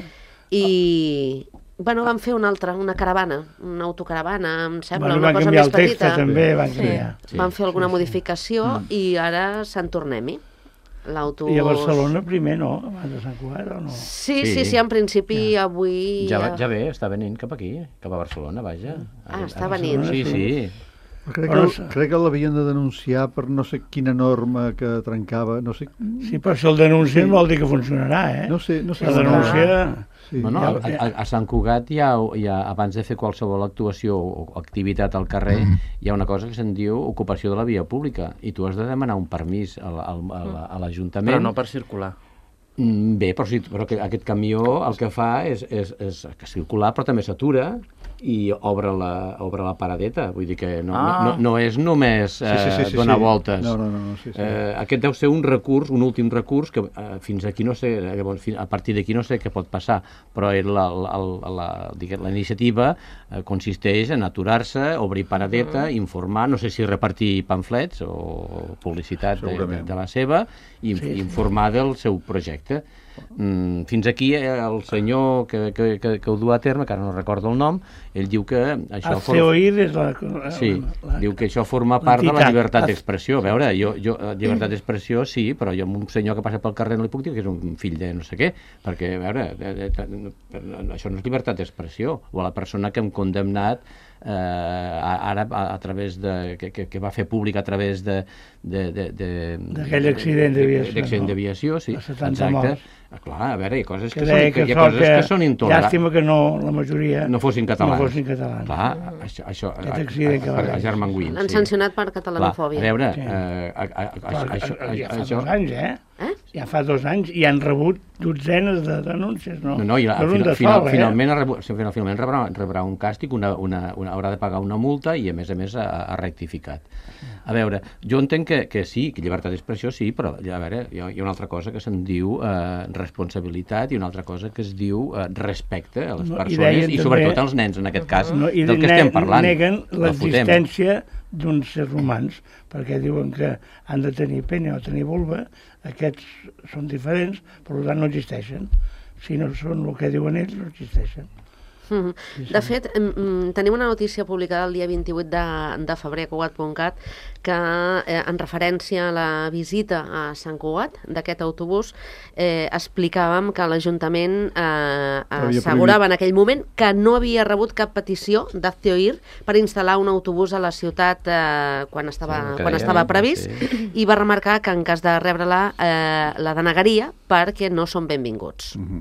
Speaker 2: i bueno, van fer una altra, una caravana, una autocaravana, em sembla,
Speaker 4: Bueno,
Speaker 2: una
Speaker 4: van
Speaker 2: cosa
Speaker 4: canviar
Speaker 2: més
Speaker 4: el text,
Speaker 2: petita.
Speaker 4: també, van
Speaker 5: Sí.
Speaker 4: canviar.
Speaker 1: Sí.
Speaker 2: Van fer alguna modificació i ara se'n tornem-hi. L'autobús...
Speaker 4: I a Barcelona primer no, abans de Sant Cugat o no?
Speaker 2: Sí, sí,
Speaker 1: Sí.
Speaker 2: sí, en principi avui...
Speaker 1: Ja, va- ja ve, està venint cap aquí, cap a Barcelona, vaja.
Speaker 2: Ah,
Speaker 1: A-
Speaker 2: està
Speaker 1: a-
Speaker 2: venint.
Speaker 1: Sí, sí.
Speaker 3: Crec
Speaker 4: Però
Speaker 3: que,
Speaker 4: no-
Speaker 3: crec que l'havien de denunciar per no sé quina norma que trencava, no sé...
Speaker 4: Sí, però si el denuncien vol dir que funcionarà, eh?
Speaker 3: No sé, no sé.
Speaker 4: La
Speaker 3: com anava.
Speaker 4: denúncia...
Speaker 3: Sí.
Speaker 1: No, no, a, a, a Sant Cugat hi ha, hi ha, abans de fer qualsevol actuació o activitat al carrer, hi ha una cosa que se'n diu ocupació de la via pública, i tu has de demanar un permís al- al- a la- a l'Ajuntament.
Speaker 6: Però no per circular.
Speaker 1: Mm, Bé, però, sí, però que aquest camió el que fa és, és, és que circular, però també s'atura i obre la, obre la paradeta. Vull dir que no,
Speaker 6: Ah.
Speaker 1: no, no és només eh,
Speaker 3: Sí, sí, sí, sí,
Speaker 1: donar
Speaker 3: sí.
Speaker 1: voltes.
Speaker 3: No, no, no, no, sí, sí.
Speaker 1: Eh, aquest deu ser un recurs, un últim recurs, que eh, fins aquí no sé, eh, llavors, fin- a partir d'aquí no sé què pot passar, però era la, la, la, la, diguem, la iniciativa eh, consisteix en aturar-se, obrir paradeta, uh -huh. informar, no sé si repartir pamflets o publicitat de, de,
Speaker 3: Segurament.
Speaker 1: de la seva, i
Speaker 4: Sí, sí.
Speaker 1: informar del seu projecte. Mm, fins aquí eh, el senyor que, que, que, que ho du a terme, que ara no recordo el nom, ell diu que això
Speaker 4: Aceoir és la... la
Speaker 1: Sí,
Speaker 4: la,
Speaker 1: diu que això forma part de la
Speaker 4: l'entitat.
Speaker 1: llibertat
Speaker 4: Az-
Speaker 1: d'expressió. A veure, jo, jo, eh, llibertat d'expressió sí, però jo a un senyor que passa pel carrer no li puc dir que és un fill de no sé què, perquè, a veure, eh, eh, això no és llibertat d'expressió. O a la persona que hem condemnat eh, ara a, a través de... Que, que, que va fer públic a través de... de, de, de
Speaker 4: D'aquell accident d'aviació,
Speaker 1: D'accident
Speaker 4: no?
Speaker 1: d'aviació, sí.
Speaker 4: De setanta
Speaker 1: Exacte.
Speaker 4: morts.
Speaker 1: Ah, clar, a veure, hi ha coses que,
Speaker 4: que
Speaker 1: són,
Speaker 4: deia
Speaker 1: que,
Speaker 4: que,
Speaker 1: hi ha
Speaker 4: sort
Speaker 1: coses que són intolerables.
Speaker 4: llàstima que no, la majoria
Speaker 1: No fossin catalans.
Speaker 4: no fossin catalans.
Speaker 1: Clar, això, això
Speaker 4: Aquest
Speaker 1: a,
Speaker 4: accident que va
Speaker 1: a, a,
Speaker 4: haver.
Speaker 1: a Germanwin.
Speaker 2: L'han sancionat per catalanofòbia.
Speaker 1: Clar, a veure,
Speaker 4: Sí.
Speaker 1: eh, a, a, a,
Speaker 4: Però,
Speaker 1: això,
Speaker 4: ja fa
Speaker 1: això,
Speaker 4: dos anys, eh?
Speaker 2: Eh?
Speaker 4: Ja fa dos anys i han rebut dotzenes de denúncies, no?
Speaker 1: No, no, i la,
Speaker 4: no és un
Speaker 1: final,
Speaker 4: de
Speaker 1: final,
Speaker 4: sol,
Speaker 1: finalment, ha rebut, final, finalment rebrà, rebrà un càstig, una, una, una, haurà de pagar una multa i, a més a més, ha, ha rectificat. A veure, jo entenc que, que sí, que llibertat d'expressió sí, però a veure, hi ha, hi ha una altra cosa que se'n diu eh, responsabilitat i una altra cosa que es diu eh, respecte a les
Speaker 4: No, i
Speaker 1: persones
Speaker 4: deien
Speaker 1: i, sobretot
Speaker 4: també-
Speaker 1: als nens, en aquest cas,
Speaker 4: No, i
Speaker 1: del que
Speaker 4: ne-
Speaker 1: estem parlant.
Speaker 4: neguen
Speaker 1: La fotem.
Speaker 4: l'existència d'uns sers humans, perquè diuen que han de tenir pene o tenir vulva, aquests són diferents, per tant no existeixen. Si no són el que diuen ells, no existeixen.
Speaker 2: Mhm. De fet, em, em, tenim una notícia publicada el dia vint-i-vuit de, de febrer a Cugat punt cat que, eh, en referència a la visita a Sant Cugat d'aquest autobús, eh, explicàvem que l'Ajuntament eh,
Speaker 3: havia
Speaker 2: assegurava en aquell moment que no havia rebut cap petició d'Azteoir per instal·lar un autobús a la ciutat eh, quan estava,
Speaker 1: Sí, que
Speaker 2: quan
Speaker 1: deia,
Speaker 2: estava
Speaker 1: no?
Speaker 2: previst,
Speaker 1: Sí.
Speaker 2: i va remarcar que en cas de rebre-la eh, la denegaria perquè no són benvinguts.
Speaker 3: Mhm.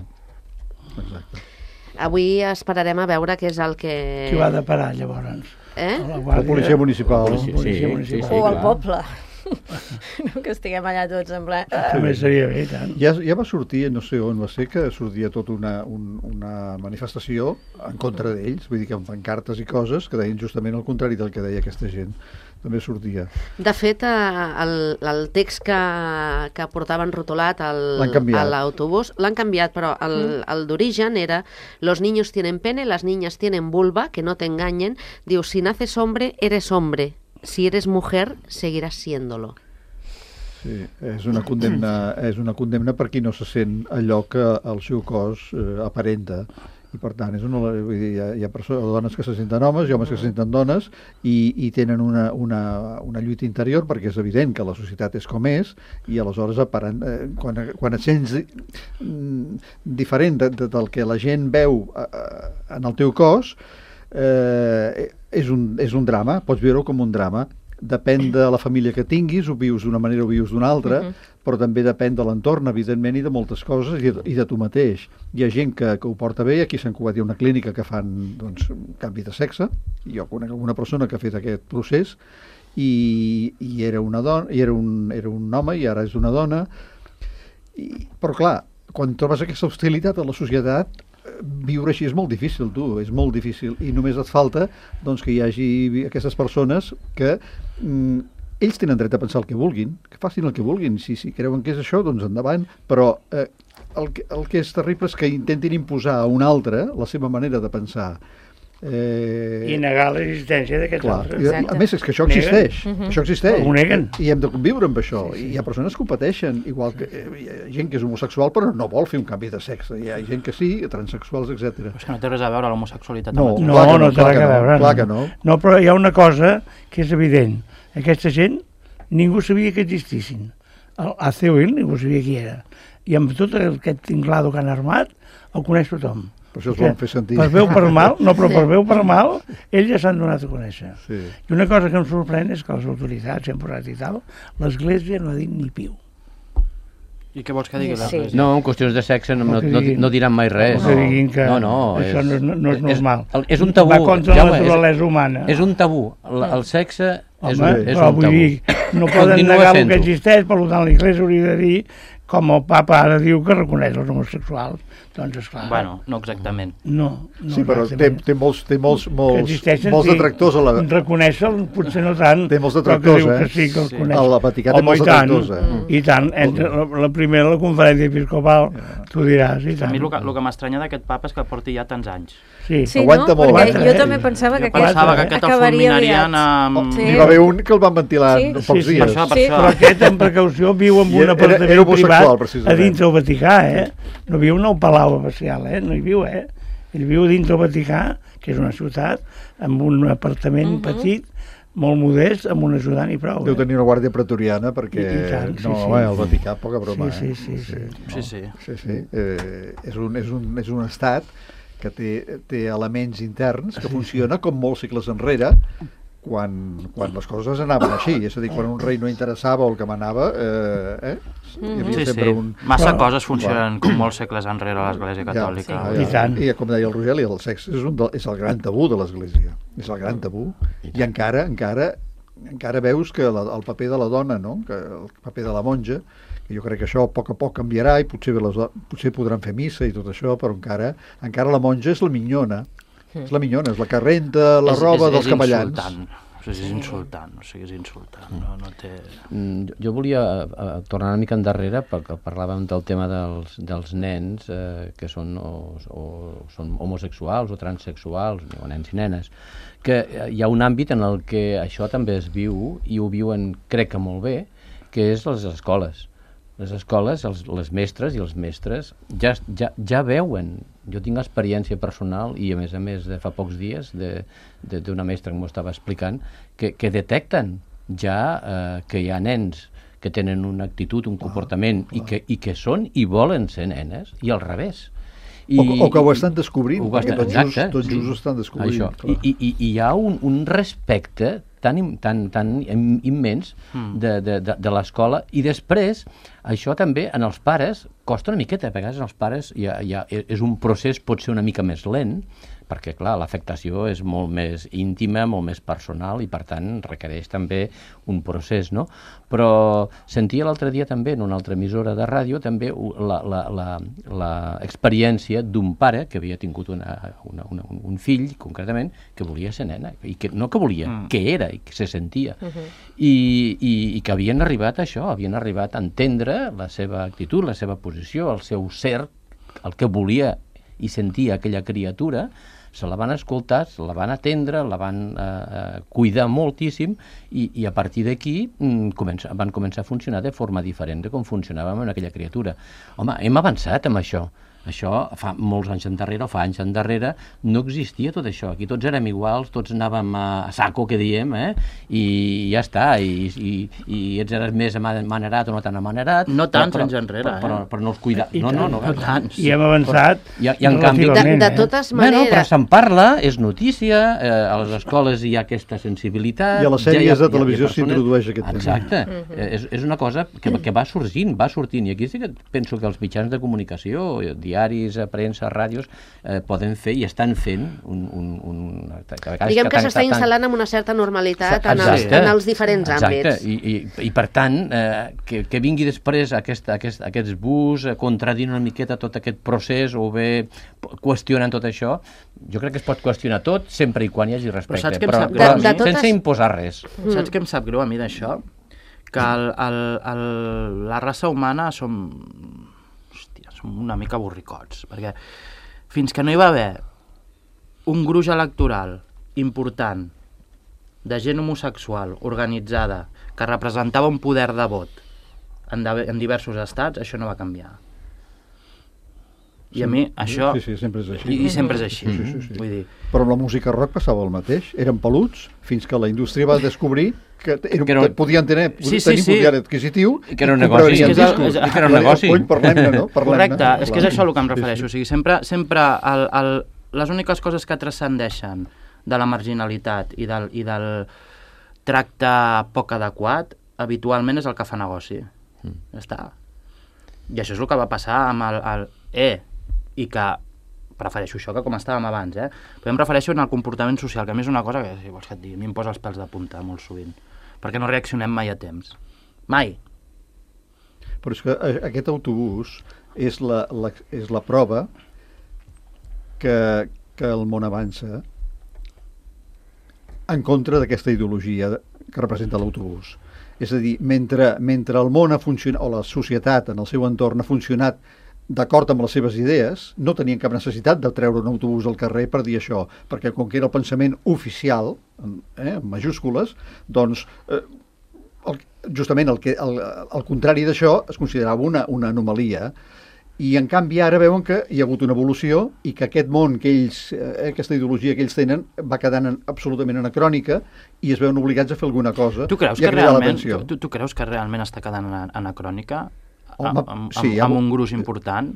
Speaker 3: Exacte.
Speaker 2: Avui esperarem a veure què és el que...
Speaker 4: Qui ho ha de parar, llavors?
Speaker 2: Eh?
Speaker 4: La
Speaker 3: La
Speaker 4: Guàrdia-
Speaker 3: policia municipal.
Speaker 1: Policia,
Speaker 4: Policia
Speaker 1: sí,
Speaker 4: municipal.
Speaker 1: sí, sí,
Speaker 5: O el
Speaker 1: clar.
Speaker 5: poble. No que estiguem allà tots en plan...
Speaker 4: També seria bé, tant.
Speaker 3: Ja, ja va sortir, no sé on va ser, que sortia tota una, un, una manifestació en contra d'ells, vull dir que amb pancartes i coses que deien justament el contrari del que deia aquesta gent. També sortia.
Speaker 2: De fet, eh, el, el text que, que portaven rotulat al,
Speaker 3: L'han canviat.
Speaker 2: a l'autobús l'han canviat, però el, el d'origen era los niños tienen pene, las niñas tienen vulva, que no te engañen. Diu, si naces hombre, eres hombre. Si eres mujer, seguirás siéndolo.
Speaker 3: Sí, és una condemna, és una condemna per qui no se sent allò que el seu cos eh, aparenta. I per tant, és una, vull dir, hi ha, hi ha persones, dones que se senten homes i homes que se senten dones i, i tenen una, una, una lluita interior, perquè és evident que la societat és com és i aleshores aparen, eh, quan, quan et sents mm, diferent de, de, del que la gent veu eh, en el teu cos, eh, és, un, és un drama, pots viure-ho com un drama. Depèn de la família que tinguis, ho vius d'una manera o vius d'una altra, uh-huh. però també depèn de l'entorn, evidentment, i de moltes coses, i de, i de tu mateix. Hi ha gent que, que ho porta bé, aquí a Sant Cugat hi ha una clínica que fan doncs, canvi de sexe, jo conec alguna persona que ha fet aquest procés, i, i era una dona, i era un, era un home, i ara és una dona, i, però clar, quan trobes aquesta hostilitat a la societat, viure així és molt difícil, tu, és molt difícil, i només et falta doncs, que hi hagi aquestes persones que mm, ells tenen dret a pensar el que vulguin, que facin el que vulguin, si, si creuen que és això, doncs endavant, però eh, el, que, el que és terrible és que intentin imposar a un altre la seva manera de pensar. Eh...
Speaker 4: I negar l'existència d'aquests altres.
Speaker 3: I, a més, és que això existeix. Uh-huh. Això existeix.
Speaker 4: Ho neguen.
Speaker 3: I hem de conviure amb això. Sí, sí. I hi ha persones que competeixen, igual que eh, hi ha gent que és homosexual però no vol fer un canvi de sexe. Hi ha gent que sí, transexuals, etcètera.
Speaker 6: Però és que no té res a veure l'homosexualitat.
Speaker 3: No,
Speaker 6: amb
Speaker 4: no, no, no té res a veure.
Speaker 3: Clar que no.
Speaker 4: No, però hi ha una cosa que és evident. Aquesta gent, ningú sabia que existissin. El A C U I L ningú sabia qui era. I amb tot aquest tinglado que han armat, el coneix tothom.
Speaker 3: Per això es volen fer sentir.
Speaker 4: Per bé o per mal, no, però per bé o per mal, ells ja s'han donat a conèixer.
Speaker 3: Sí.
Speaker 4: I una cosa que em sorprèn és que les autoritats, hem posat i tal, l'Església no ha dit ni piu.
Speaker 6: I què vols que digui
Speaker 5: Sí.
Speaker 6: l'Església?
Speaker 1: No, en qüestions de sexe no, no,
Speaker 4: Que
Speaker 1: no,
Speaker 4: diguin-
Speaker 1: no diran mai res.
Speaker 4: Que diguin que
Speaker 1: No, no,
Speaker 4: això no, és- no és normal.
Speaker 1: És, és un tabú.
Speaker 4: Va contra la
Speaker 1: Jaume,
Speaker 4: naturalesa
Speaker 1: és,
Speaker 4: humana.
Speaker 1: És un tabú. El, el sexe és,
Speaker 4: Home,
Speaker 1: un, és
Speaker 4: però
Speaker 1: un
Speaker 4: vull
Speaker 1: tabú.
Speaker 4: dir, no poden
Speaker 1: Continua
Speaker 4: negar el
Speaker 1: sent-ho.
Speaker 4: que existeix, per tant l'Església hauria de dir, com el papa ara diu que reconeix els homosexuals, doncs esclar.
Speaker 6: Bueno, no exactament.
Speaker 4: No, no
Speaker 3: Sí, però té,
Speaker 4: exactament.
Speaker 3: té molts, té molts,
Speaker 4: Que
Speaker 3: molts,
Speaker 4: existeixen,
Speaker 3: molts
Speaker 4: sí.
Speaker 3: detractors a la,
Speaker 4: Reconèixer-lo, potser no tant,
Speaker 3: Té molts
Speaker 4: però que
Speaker 3: detractors,
Speaker 4: diu
Speaker 3: eh?
Speaker 4: que sí, que els
Speaker 6: Sí.
Speaker 4: coneix.
Speaker 3: a la Vaticà té
Speaker 4: Home,
Speaker 3: molts
Speaker 4: i tant,
Speaker 3: detractors, eh?
Speaker 4: I tant, entre la, la primera, la conferència episcopal, tu diràs, i
Speaker 6: A
Speaker 4: tant.
Speaker 6: mi el que, el que m'estranya d'aquest papa és que porti ja tants anys.
Speaker 4: Sí,
Speaker 5: Sí,
Speaker 3: Aguanta
Speaker 5: no?
Speaker 3: molt,
Speaker 5: Perquè
Speaker 3: aguanta,
Speaker 5: jo
Speaker 3: eh?
Speaker 5: també pensava que
Speaker 6: Jo pensava que
Speaker 5: aquest
Speaker 6: aquest el
Speaker 5: acabaria
Speaker 6: fulminarien
Speaker 5: aviat.
Speaker 6: amb...
Speaker 5: Sí.
Speaker 3: N'hi va haver un que el van ventilar
Speaker 5: Sí.
Speaker 3: en pocs
Speaker 4: Sí, sí,
Speaker 3: dies.
Speaker 6: per això, per
Speaker 5: Sí.
Speaker 6: això.
Speaker 4: però aquest, amb precaució, viu en
Speaker 3: I
Speaker 4: un
Speaker 3: era-
Speaker 4: apartament
Speaker 3: era homosexual,
Speaker 4: privat a
Speaker 3: precisament.
Speaker 4: dins del Vaticà, eh? No viu en el Palau Abacial, eh? No hi viu, eh? Ell viu dins del Vaticà, que és una ciutat, amb un apartament
Speaker 5: Mhm.
Speaker 4: petit, molt modest, amb un ajudant i prou.
Speaker 3: Deu
Speaker 4: Eh?
Speaker 3: tenir una guàrdia pretoriana perquè
Speaker 4: I- i tant, sí,
Speaker 3: no,
Speaker 4: sí.
Speaker 3: home, el Vaticà, poca broma.
Speaker 4: Sí,
Speaker 3: eh?
Speaker 4: sí, sí, sí.
Speaker 6: Sí, sí.
Speaker 3: Sí, sí. Eh, és, un, és, un, és un estat que té, té elements interns que funciona com molts segles enrere quan, quan les coses anaven així, és a dir, quan un rei no interessava o el que manava, eh, eh? hi havia
Speaker 6: Sí, sí.
Speaker 3: sempre un...
Speaker 6: Massa
Speaker 4: Però-
Speaker 6: coses funcionen com molts segles enrere a l'Església Catòlica.
Speaker 3: Ja,
Speaker 4: I tant.
Speaker 3: I com deia el Rogeli, el sexe és, un del, és el gran tabú de l'Església, és el gran tabú, i encara, encara, encara veus que la, el paper de la dona, no? Que el paper de la monja, que jo crec que això a poc a poc canviarà i potser, les, do- potser podran fer missa i tot això, però encara, encara la monja és la minyona, és la minyona, és la que renta la
Speaker 6: És-
Speaker 3: roba
Speaker 6: és,
Speaker 3: dels
Speaker 6: és
Speaker 3: capellans.
Speaker 6: Insultant. O sigui, és insultant, o sigui, és insultant. No, no té...
Speaker 1: Mm, jo- Jo volia eh, tornar una mica endarrere perquè parlàvem del tema dels, dels nens eh, que són, o, o, són homosexuals o transsexuals, o nens i nenes, que eh, hi ha un àmbit en el que això també es viu i ho viuen, crec que molt bé, que és les escoles. Les escoles, els, les mestres i els mestres ja, ja, ja veuen, jo tinc experiència personal i a més a més de fa pocs dies de- de- d'una mestra que m'ho estava explicant, que, que detecten ja eh, que hi ha nens que tenen una actitud, un comportament i que, i que són i volen ser nenes i al revés.
Speaker 3: O, o que ho estan descobrint,
Speaker 1: ho
Speaker 3: perquè
Speaker 1: estan-
Speaker 3: tots just,
Speaker 1: exacte,
Speaker 3: tots
Speaker 1: sí.
Speaker 3: just ho estan descobrint.
Speaker 1: Això.
Speaker 3: clar.
Speaker 1: I, i, I hi ha un, un respecte tan, im- tan, tan im- immens
Speaker 6: Mm.
Speaker 1: de, de, de, de l'escola i després això també en els pares costa una miqueta, a vegades en els pares ja, ja és un procés pot ser una mica més lent, perquè clar, l'afectació és molt més íntima, molt més personal i per tant requereix també un procés, no? Però sentia l'altre dia també en una altra emissora de ràdio també l'experiència d'un pare que havia tingut una, una, una, un fill, concretament, que volia ser nena, i que no que volia, mm. que era i que se sentia. Uh-huh. I, i, i que havien arribat a això, havien arribat a entendre la seva actitud, la seva posició, el seu ser, el que volia i sentia aquella criatura, se la van escoltar, se la van atendre, la van eh, cuidar moltíssim i, i a partir d'aquí mm, comença, van començar a funcionar de forma diferent de com funcionàvem en aquella criatura. Home, hem avançat amb això. Això fa molts anys endarrere, o fa anys endarrere, no existia tot això. Aquí tots érem iguals, tots anàvem a saco, que diem, eh? I ja està. I, i, i ets eres més amanerat o no tan amanerat.
Speaker 6: No tants anys enrere,
Speaker 1: però,
Speaker 6: eh?
Speaker 1: Però, però no els cuida. No, no, no,
Speaker 6: no tants.
Speaker 4: I hem avançat
Speaker 1: però, i, i en canvi,
Speaker 2: de, de totes maneres...
Speaker 1: Bueno, però se'n parla, és notícia, eh, a les escoles hi ha aquesta sensibilitat...
Speaker 3: I a les sèries ja, de televisió s'introdueix aquest tema.
Speaker 1: Exacte. Uh-huh. és, és una cosa que, que va sorgint, va sortint. I aquí sí que penso que els mitjans de comunicació, diaris, premsa, ràdios, eh, poden fer i estan fent un... un, un
Speaker 2: Diguem que s'està instal·lant amb una certa normalitat en els, en els diferents
Speaker 1: Exacte.
Speaker 2: àmbits.
Speaker 1: I, i, i per tant, eh, que, que vingui després aquest, aquest, aquests bus eh, contradint una miqueta tot aquest procés o bé qüestionant tot això, jo crec que es pot qüestionar tot sempre i quan hi hagi respecte,
Speaker 6: però, però,
Speaker 1: però,
Speaker 6: sap,
Speaker 1: però
Speaker 2: de, de totes...
Speaker 1: sense imposar res.
Speaker 6: Mm. Saps què em sap greu a mi d'això? Que el, el, el, la raça humana som... som una mica borricots, perquè fins que no hi va haver un gruix electoral important de gent homosexual organitzada que representava un poder de vot en, de, en diversos estats, això no va canviar. I a mi això...
Speaker 3: Sí, sí, sempre és així.
Speaker 6: I, i sempre és així.
Speaker 3: Sí, sí, sí, sí.
Speaker 6: Vull dir...
Speaker 3: Però amb la música rock passava el mateix. Eren peluts fins que la indústria va descobrir que, era, que, era... que podien tenir,
Speaker 6: sí, sí,
Speaker 3: tenir
Speaker 6: sí.
Speaker 3: poder adquisitiu
Speaker 1: i que era un negoci.
Speaker 6: És que és, és,
Speaker 1: I que era un negoci.
Speaker 3: Ull, parlem-ne, no? Parlem-ne.
Speaker 6: Correcte, és que és això el que em refereixo. O sigui, sempre, sempre el, el, les úniques coses que transcendeixen de la marginalitat i del, i del tracte poc adequat, habitualment és el que fa negoci. Mm. Ja està. I això és el que va passar amb el, el E, i que prefereixo això que com estàvem abans, eh? Però em refereixo en el comportament social, que a mi és una cosa que, si vols que et digui, a mi em posa els pèls de punta molt sovint, perquè no reaccionem mai a temps. Mai.
Speaker 3: Però és que aquest autobús és la, la, és la prova que, que el món avança en contra d'aquesta ideologia que representa l'autobús. És a dir, mentre, mentre el món ha funcionat, o la societat en el seu entorn ha funcionat d'acord amb les seves idees, no tenien cap necessitat de treure un autobús al carrer per dir això, perquè com que era el pensament oficial, eh, en majúscules, doncs eh, el, justament el, que, el, el contrari d'això es considerava una, una anomalia, i en canvi ara veuen que hi ha hagut una evolució i que aquest món que ells, eh, aquesta ideologia que ells tenen va quedant en, absolutament anacrònica i es veuen obligats a fer alguna cosa
Speaker 6: tu creus
Speaker 3: i a
Speaker 6: que
Speaker 3: cridar
Speaker 6: realment,
Speaker 3: l'atenció.
Speaker 6: tu, tu creus que realment està quedant anacrònica?
Speaker 3: Home,
Speaker 6: amb, amb,
Speaker 3: sí,
Speaker 6: amb
Speaker 3: amb
Speaker 6: un gruix important?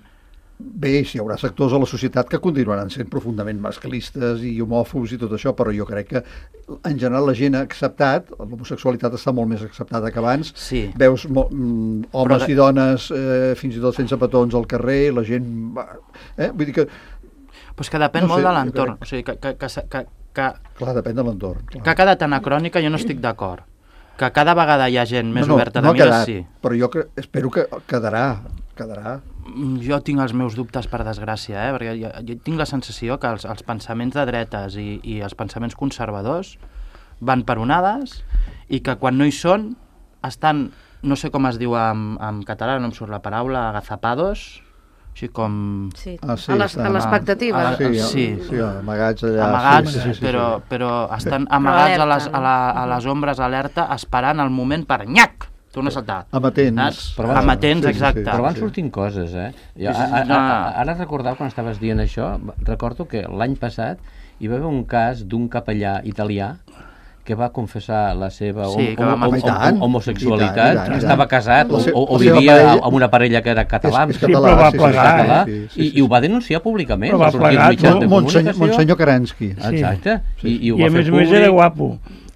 Speaker 3: Bé, si hi haurà sectors a la societat que continuaran sent profundament masclistes i homòfobs i tot això, però jo crec que en general la gent ha acceptat, l'homosexualitat està molt més acceptada que abans,
Speaker 6: sí.
Speaker 3: Veus mo, mm, homes però... i dones eh, fins i tot sense petons al carrer, la gent... Eh? Vull dir que...
Speaker 6: Pues que depèn
Speaker 3: no
Speaker 6: molt
Speaker 3: sé,
Speaker 6: de l'entorn,
Speaker 3: crec...
Speaker 6: o sigui, que, que, que, que, que...
Speaker 3: Clar, depèn de l'entorn.
Speaker 6: Que ha quedat anacrònica, jo no estic d'acord. Que cada vegada hi ha gent més
Speaker 3: no, no,
Speaker 6: oberta de
Speaker 3: no
Speaker 6: mires,
Speaker 3: quedat,
Speaker 6: sí.
Speaker 3: Però jo que, espero que quedarà, quedarà.
Speaker 6: Jo tinc els meus dubtes, per desgràcia, eh? Perquè jo, jo tinc la sensació que els, els pensaments de dretes i, i els pensaments conservadors van per onades i que quan no hi són estan, no sé com es diu en, en català, no em surt la paraula, agazapados, així com...
Speaker 2: Sí,
Speaker 3: ah, sí,
Speaker 2: a l'expectativa.
Speaker 3: Sí,
Speaker 6: sí.
Speaker 3: sí, amagats allà.
Speaker 6: Amagats,
Speaker 3: sí, sí, sí, sí,
Speaker 6: però,
Speaker 3: sí.
Speaker 6: però estan amagats a les, a, la, a les ombres alerta esperant el moment per nyac! Torna a saltar.
Speaker 3: Amatents.
Speaker 6: Van, amatents, sí, exacte.
Speaker 1: Sí, sí. Però van sortint coses, eh? Jo, a, a, a, ara recordava, quan estaves dient això, recordo que l'any passat hi va haver un cas d'un capellà italià que va confessar la seva
Speaker 6: sí,
Speaker 1: hom hom hom hom homosexualitat, i tant, i tant, estava casat o, o, o vivia parella... amb una parella que era català,
Speaker 3: és, és català, sí, però va plegar,
Speaker 1: sí, català
Speaker 3: sí, sí, sí,
Speaker 1: i, i ho va denunciar públicament.
Speaker 4: Però va plegar,
Speaker 1: no?
Speaker 3: Monsenyor, Monsenyor Karansky.
Speaker 1: Exacte.
Speaker 4: Sí.
Speaker 1: I, i, ho
Speaker 4: I
Speaker 1: va
Speaker 4: a
Speaker 1: fer
Speaker 4: més a més era guapo.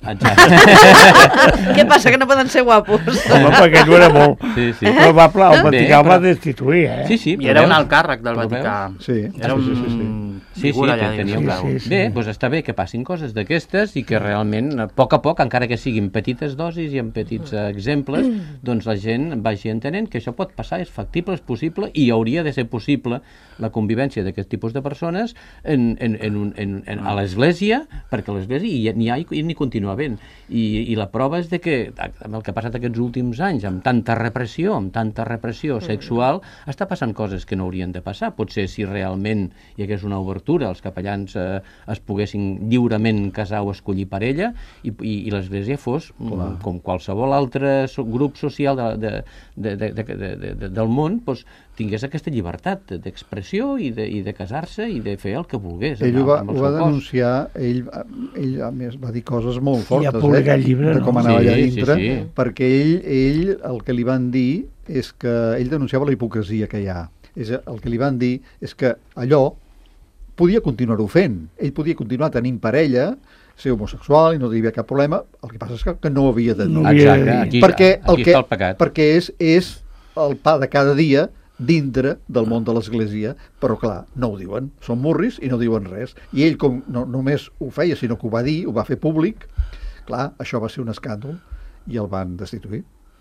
Speaker 2: Què passa, que no poden ser guapos?
Speaker 4: Home, perquè ell ho era molt.
Speaker 1: Sí, sí.
Speaker 4: Però el, va, el Vaticà
Speaker 1: Bé,
Speaker 4: el va destituir, eh?
Speaker 1: Sí, sí.
Speaker 6: I era un alt càrrec del Vaticà.
Speaker 3: Sí,
Speaker 6: era un...
Speaker 3: sí, sí, sí.
Speaker 1: Sí,
Speaker 6: figura
Speaker 1: sí,
Speaker 6: allà dins.
Speaker 1: tenia un...
Speaker 4: sí, sí.
Speaker 1: Bé, doncs està bé que passin coses d'aquestes i que realment, a poc a poc, encara que siguin petites dosis i en petits uh, exemples, doncs la gent vagi entenent que això pot passar, és factible, és possible i hauria de ser possible la convivència d'aquest tipus de persones en, en, en, un, en, en, a l'Església, perquè a l'Església n'hi ha i n'hi continua havent. I, I la prova és de que, amb el que ha passat aquests últims anys, amb tanta repressió, amb tanta repressió sexual, està passant coses que no haurien de passar. Potser si realment hi hagués una obertura, els capellans eh, es poguessin lliurement casar o escollir parella i, i, i l'Església fos, mm, com qualsevol altre so, grup social de, de, de, de, de, de, de, del món, doncs, tingués aquesta llibertat d'expressió i de, i de casar-se i de fer el que volgués.
Speaker 3: Ell ho va,
Speaker 1: amb
Speaker 3: ho va denunciar, ell, ell a més va dir coses molt fortes,
Speaker 4: ha publicat
Speaker 3: eh,
Speaker 4: llibre,
Speaker 3: de com
Speaker 4: no?
Speaker 3: anava
Speaker 1: Sí,
Speaker 3: allà dintre,
Speaker 1: sí, sí.
Speaker 3: perquè ell, ell el que li van dir és que ell denunciava la hipocresia que hi ha. És, el que li van dir és que allò podia continuar-ho fent. Ell podia continuar tenint parella, ser homosexual i no hi havia cap problema, el que passa és que, que no havia de dir.
Speaker 4: No havia
Speaker 1: Exacte, aquí,
Speaker 3: perquè el
Speaker 1: aquí
Speaker 3: que,
Speaker 1: està el pecat.
Speaker 3: perquè és, és el pa de cada dia dintre del món de l'Església, però clar, no ho diuen, són murris i no diuen res. I ell com no només ho feia, sinó que ho va dir, ho va fer públic, clar, això va ser un escàndol i el van destituir.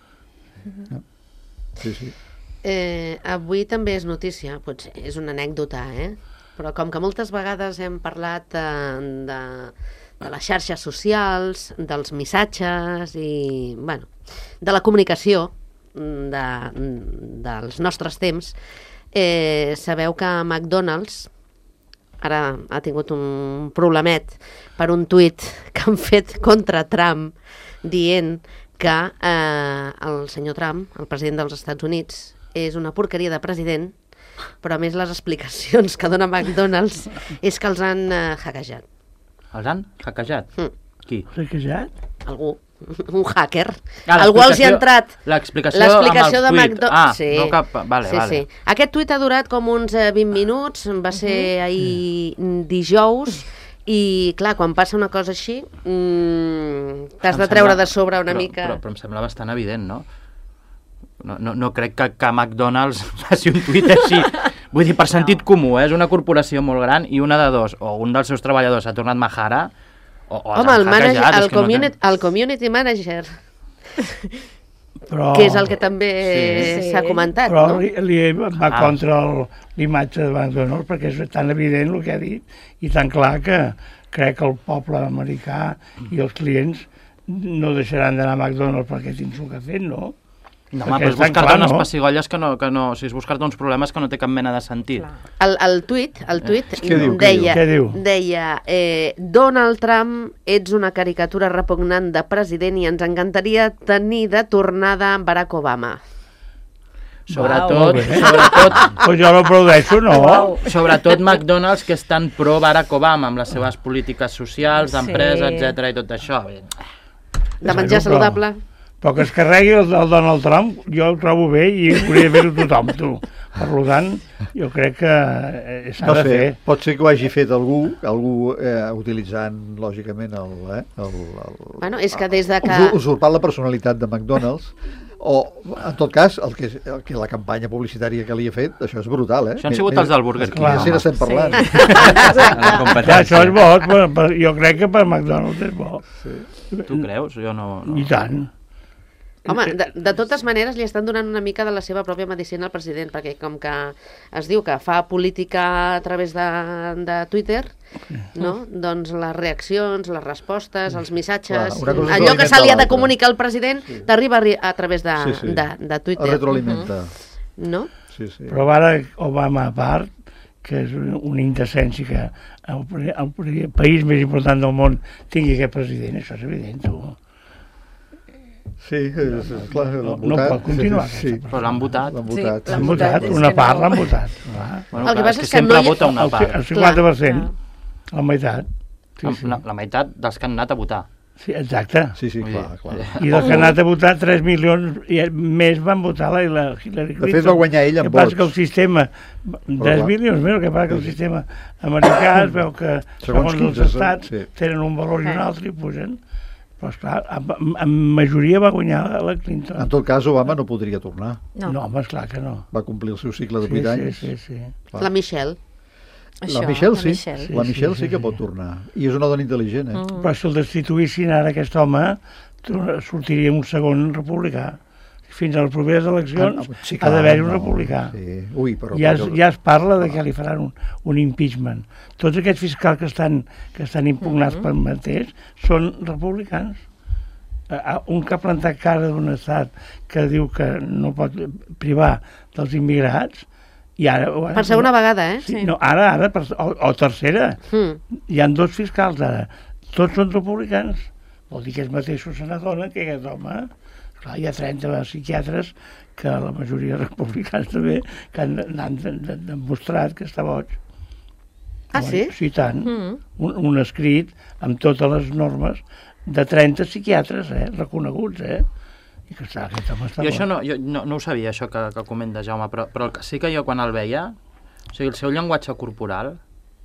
Speaker 3: Ja. Sí, sí.
Speaker 2: Eh, avui també és notícia, potser és una anècdota, eh? Però com que moltes vegades hem parlat eh, de, de les xarxes socials, dels missatges i, bueno, de la comunicació de, dels nostres temps, eh, sabeu que McDonald's ara ha tingut un problemet per un tuit que han fet contra Trump dient que eh, el senyor Trump, el president dels Estats Units, és una porqueria de president, però a més les explicacions que dona McDonald's és que els han eh, hackejat.
Speaker 6: Els han hackejat?
Speaker 2: Mm.
Speaker 6: Qui?
Speaker 4: Hackejat?
Speaker 2: Algú, un hacker.
Speaker 6: Ah,
Speaker 2: Algú els hi ha entrat.
Speaker 6: L'explicació
Speaker 2: L'explicació
Speaker 6: amb
Speaker 2: de
Speaker 6: el tuit.
Speaker 2: McDonald's.
Speaker 6: Ah,
Speaker 2: sí.
Speaker 6: no cap... Vale,
Speaker 2: sí,
Speaker 6: vale.
Speaker 2: sí. Aquest tuit ha durat com uns eh, vint minuts, va ser uh-huh. ahir dijous, i clar, quan passa una cosa així, mmm, t'has de treure de sobre una
Speaker 6: però,
Speaker 2: mica...
Speaker 6: Però, però em sembla bastant evident, no? No, no, no crec que, que McDonald's faci un tuit així. Vull dir, per sentit comú, eh? És una corporació molt gran i una de dos, o un dels seus treballadors ha tornat majara, o, o
Speaker 2: Home, el, manager,
Speaker 6: hackejat,
Speaker 2: el,
Speaker 6: és que
Speaker 2: community,
Speaker 6: no té...
Speaker 2: el community manager,
Speaker 4: Però...
Speaker 2: que és el que també
Speaker 5: Sí.
Speaker 2: s'ha comentat,
Speaker 4: Però
Speaker 2: no?
Speaker 4: li, li va
Speaker 6: Ah.
Speaker 4: contra el- l'imatge de McDonald's perquè és tan evident el que ha dit i tan clar que crec que el poble americà i els clients no deixaran d'anar a McDonald's per aquest insult que ha fet, no?
Speaker 6: No, home,
Speaker 4: Perquè
Speaker 6: però és
Speaker 4: és tan
Speaker 6: buscar-te
Speaker 4: clar,
Speaker 6: unes
Speaker 4: no?
Speaker 6: pessigolles que no, que no... O sigui, és buscar-te uns problemes que no té cap mena de sentit.
Speaker 5: Clar.
Speaker 2: El, el tuit, el tuit
Speaker 3: Què diu, què
Speaker 2: deia,
Speaker 4: Què diu?
Speaker 2: deia eh, Donald Trump, ets una caricatura repugnant de president i ens encantaria tenir de tornada Barack Obama.
Speaker 6: Sobretot,
Speaker 4: Molt bé.
Speaker 6: sobretot,
Speaker 4: Pues jo l'aplaudeixo, no?
Speaker 5: Uau.
Speaker 6: sobretot McDonald's, que és tan pro Barack Obama amb les seves polítiques socials, d'empresa,
Speaker 5: Sí.
Speaker 6: etcètera i tot això.
Speaker 2: De menjar
Speaker 4: Bueno, però-
Speaker 2: saludable.
Speaker 4: Però que es carregui el, el Donald Trump, jo ho trobo bé i hauria de fer-ho tothom, tu. Per tant, jo crec que eh, s'ha
Speaker 3: No
Speaker 4: de
Speaker 3: sé,
Speaker 4: fer.
Speaker 3: pot ser que ho hagi fet algú, algú eh, utilitzant, lògicament, el, eh, el, el,
Speaker 2: Bueno, és que des de que...
Speaker 3: usur- usurpant la personalitat de McDonald's, o, en tot cas, el que, el que la campanya publicitària que li ha fet, això és brutal, eh?
Speaker 6: Això han sigut els del Burger King.
Speaker 3: Clar,
Speaker 4: home.
Speaker 3: si n'estem parlant.
Speaker 1: La
Speaker 4: Clar,
Speaker 1: competència.
Speaker 4: això és bo, però, però jo crec que per McDonald's és bo.
Speaker 6: Tu creus? Jo no... no.
Speaker 4: I tant.
Speaker 2: Home, de, de totes maneres li estan donant una mica de la seva pròpia medicina al president, perquè com que es diu que fa política a través de, de Twitter, no? Doncs les reaccions, les respostes, els missatges,
Speaker 3: Clar, una cosa
Speaker 2: allò que se li ha de
Speaker 3: l'altra.
Speaker 2: comunicar al president,
Speaker 3: Sí.
Speaker 2: t'arriba a, ri- a través de,
Speaker 3: Sí, sí.
Speaker 2: de, de
Speaker 3: El
Speaker 2: Twitter.
Speaker 3: retroalimenta.
Speaker 2: No?
Speaker 3: Sí, sí.
Speaker 4: Però ara Obama a part, que és un- una indecència que el, pri- el, pri- país més important del món tingui aquest president, això és evident, tu.
Speaker 3: Sí, és, és clar,
Speaker 4: No-
Speaker 3: l'han
Speaker 4: no
Speaker 3: votat.
Speaker 4: pot continuar,
Speaker 3: Sí,
Speaker 4: aquesta
Speaker 6: Però l'han votat.
Speaker 3: l'han
Speaker 5: Sí,
Speaker 3: votat.
Speaker 5: l'han
Speaker 4: L'han
Speaker 5: votat,
Speaker 4: votat,
Speaker 5: és
Speaker 4: una
Speaker 5: que
Speaker 4: part
Speaker 5: no.
Speaker 4: l'han votat. Clar.
Speaker 6: Bueno,
Speaker 2: El que
Speaker 6: clar,
Speaker 2: passa
Speaker 6: és
Speaker 2: és
Speaker 6: que
Speaker 2: que
Speaker 6: sempre
Speaker 2: no hi ha-
Speaker 6: vota una
Speaker 4: El,
Speaker 6: part.
Speaker 4: el cinquanta per cent,
Speaker 5: Clar.
Speaker 4: la meitat. Sí, sí.
Speaker 6: La, la meitat dels que han anat a votar.
Speaker 4: Sí, exacte.
Speaker 3: Sí, sí,
Speaker 6: Vull
Speaker 3: clar,
Speaker 6: dir,
Speaker 3: clar.
Speaker 4: I dels que han anat a votar, tres milions i més van votar la, la Hillary Clinton.
Speaker 3: De fet, va guanyar ell amb
Speaker 4: El que passa
Speaker 3: vots.
Speaker 4: que el sistema... tres
Speaker 3: clar.
Speaker 4: milions més, el que passa que el sistema americà es veu que,
Speaker 3: Segons
Speaker 4: segons
Speaker 3: quins,
Speaker 4: els estats,
Speaker 3: sí.
Speaker 4: tenen un valor i un altre i pugen. Però, esclar, amb, amb majoria va guanyar la Clinton.
Speaker 3: En tot cas, Obama no podria tornar.
Speaker 5: No.
Speaker 4: No, home, esclar que no.
Speaker 3: Va complir el seu cicle de
Speaker 4: Sí,
Speaker 3: vuit
Speaker 4: sí,
Speaker 3: anys.
Speaker 4: sí, sí.
Speaker 3: Clar.
Speaker 2: La Michelle.
Speaker 3: La Michelle sí, la Michelle sí que pot tornar. I és una dona intel·ligent, eh?
Speaker 4: Però si el destituïssin ara aquest home, sortiria un segon republicà. Fins a les properes eleccions
Speaker 3: ah, sí,
Speaker 4: ha d'haver-hi un
Speaker 3: no,
Speaker 4: republicà.
Speaker 3: Sí. Ui, però,
Speaker 4: ja, es,
Speaker 3: però...
Speaker 4: ja es parla de que li faran un, un impeachment. Tots aquests fiscals que estan, que estan impugnats mm-hmm. per mateix són republicans. Un que ha plantat cara d'un estat que diu que no pot privar dels immigrats i ara...
Speaker 2: Per segona no, vegada, eh?
Speaker 4: Sí, no, ara, ara, per, o, o tercera. Mm. Hi ha dos fiscals ara. Tots són republicans. Vol dir que ells mateixos se n'adonen que aquest home... Clar, hi ha trenta psiquiatres que la majoria republicans també que han, han, han demostrat que està boig.
Speaker 2: Ah, sí?
Speaker 4: Sí, tant. Mm. Un, un escrit amb totes les normes de trenta psiquiatres, eh, reconeguts, eh? I que està, aquest home està
Speaker 6: jo això no, jo no, no ho sabia, això que, que comenta Jaume, però, però sí que jo quan el veia, o sigui, el seu llenguatge corporal,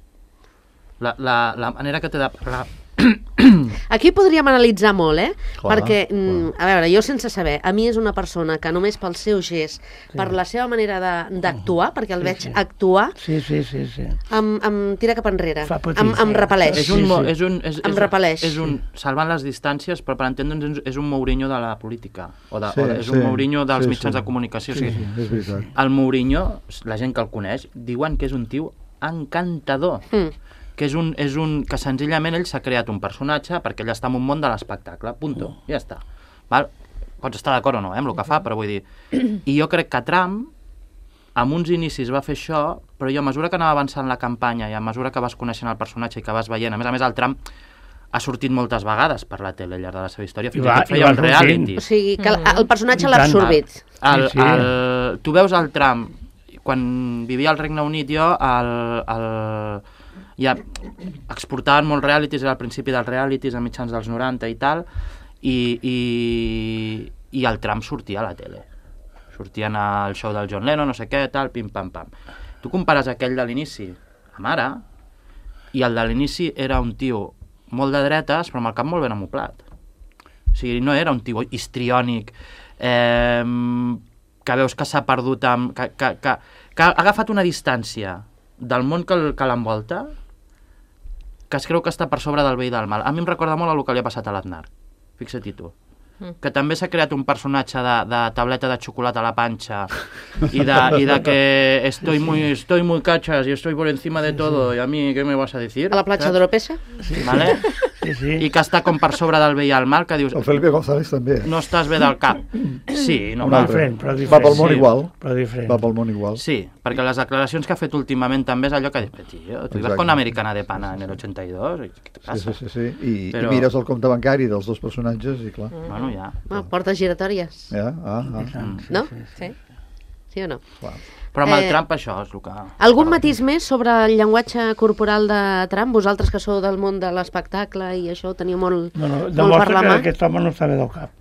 Speaker 6: la, la, la manera que té de parlar...
Speaker 2: Aquí podríem analitzar molt, eh?
Speaker 3: Clar,
Speaker 2: perquè,
Speaker 3: clar.
Speaker 2: a veure, jo sense saber, a mi és una persona que només pel seu gest, sí. per la seva manera d'actuar, perquè el
Speaker 4: sí,
Speaker 2: veig
Speaker 4: sí.
Speaker 2: actuar,
Speaker 4: sí, sí, sí, sí.
Speaker 2: Em, em tira cap enrere, em, em repel·leix.
Speaker 6: És un, sí, sí. És un, és,
Speaker 2: em
Speaker 6: és,
Speaker 2: repel·leix.
Speaker 6: És un, salvant les distàncies, però per entendre'ns és un Mourinho de la política, o, de,
Speaker 3: sí,
Speaker 6: o de, és
Speaker 3: sí,
Speaker 6: un Mourinho dels
Speaker 3: sí,
Speaker 6: mitjans
Speaker 3: sí.
Speaker 6: de comunicació.
Speaker 3: Sí,
Speaker 6: o sigui,
Speaker 3: sí, és veritat.
Speaker 6: el Mourinho, la gent que el coneix, diuen que és un tio encantador. Mm. que és un, és un, que senzillament ell s'ha creat un personatge perquè ell està en un món de l'espectacle, punto, ja està. Val? Pots estar d'acord o no, eh, amb el que fa, però vull dir... I jo crec que Trump, amb uns inicis va fer això, però jo a mesura que anava avançant la campanya i a mesura que vas coneixent el personatge i que vas veient, a més a més el Trump ha sortit moltes vegades per la tele al llarg de la seva història, fins i tot feia un reality.
Speaker 2: O sigui, que el, el personatge l'ha absorbit.
Speaker 6: El, el, el, tu veus el Trump, quan vivia al Regne Unit jo, el... el ja exportaven molts realities, era al principi dels realities, a mitjans dels noranta i tal, i, i, i el Trump sortia a la tele. Sortien al show del John Lennon, no sé què, tal, pim-pam-pam. Tu compares aquell de l'inici amb ara, i el de l'inici era un tio molt de dretes, però amb el cap molt ben amoplat. O sigui, no era un tio histriònic, eh, que veus que s'ha perdut, amb, que, que, que, que ha agafat una distància del món que, que l'envolta, que es creu que està per sobre del bé i del mal. A mi em recorda molt el que li ha passat a l'Aznar. Fixa-t'hi tu. Mm. Que també s'ha creat un personatge de, de tableta de xocolata a la panxa i de, i de que estoy muy, estoy muy cachas y estoy por encima de todo y a mí, ¿qué me vas a decir?
Speaker 2: A la platja d'Oropesa?
Speaker 6: Sí. Vale? Sí, sí. I que està com per sobre del bé i el mal, que dius...
Speaker 3: El Felipe González també.
Speaker 6: No estàs bé del cap. Sí, no,
Speaker 3: va,
Speaker 4: diferent, però diferent.
Speaker 3: Va pel món
Speaker 6: sí,
Speaker 3: igual.
Speaker 4: Però diferent.
Speaker 3: Va pel món igual.
Speaker 6: Sí, perquè les declaracions que ha fet últimament també és allò que dius, tio, tu ibas con una americana de pana en el ochenta y dos, què te passa?
Speaker 3: Sí, sí, sí. sí. I,
Speaker 6: però...
Speaker 3: I mires el compte bancari dels dos personatges i clar.
Speaker 6: Mm. Bueno, ja.
Speaker 2: Ah, portes giratòries.
Speaker 3: Ja, ah, ah.
Speaker 2: No?
Speaker 5: Sí.
Speaker 2: Sí o no?
Speaker 3: Clar.
Speaker 6: Però amb el
Speaker 2: Eh,
Speaker 6: Trump això és el que...
Speaker 2: Algun matís més sobre el llenguatge corporal de Trump? Vosaltres que sou del món de l'espectacle i això ho teniu molt,
Speaker 4: No, no,
Speaker 2: molt per
Speaker 4: demostra
Speaker 2: la
Speaker 4: que
Speaker 2: mà.
Speaker 4: aquest home no està bé del cap.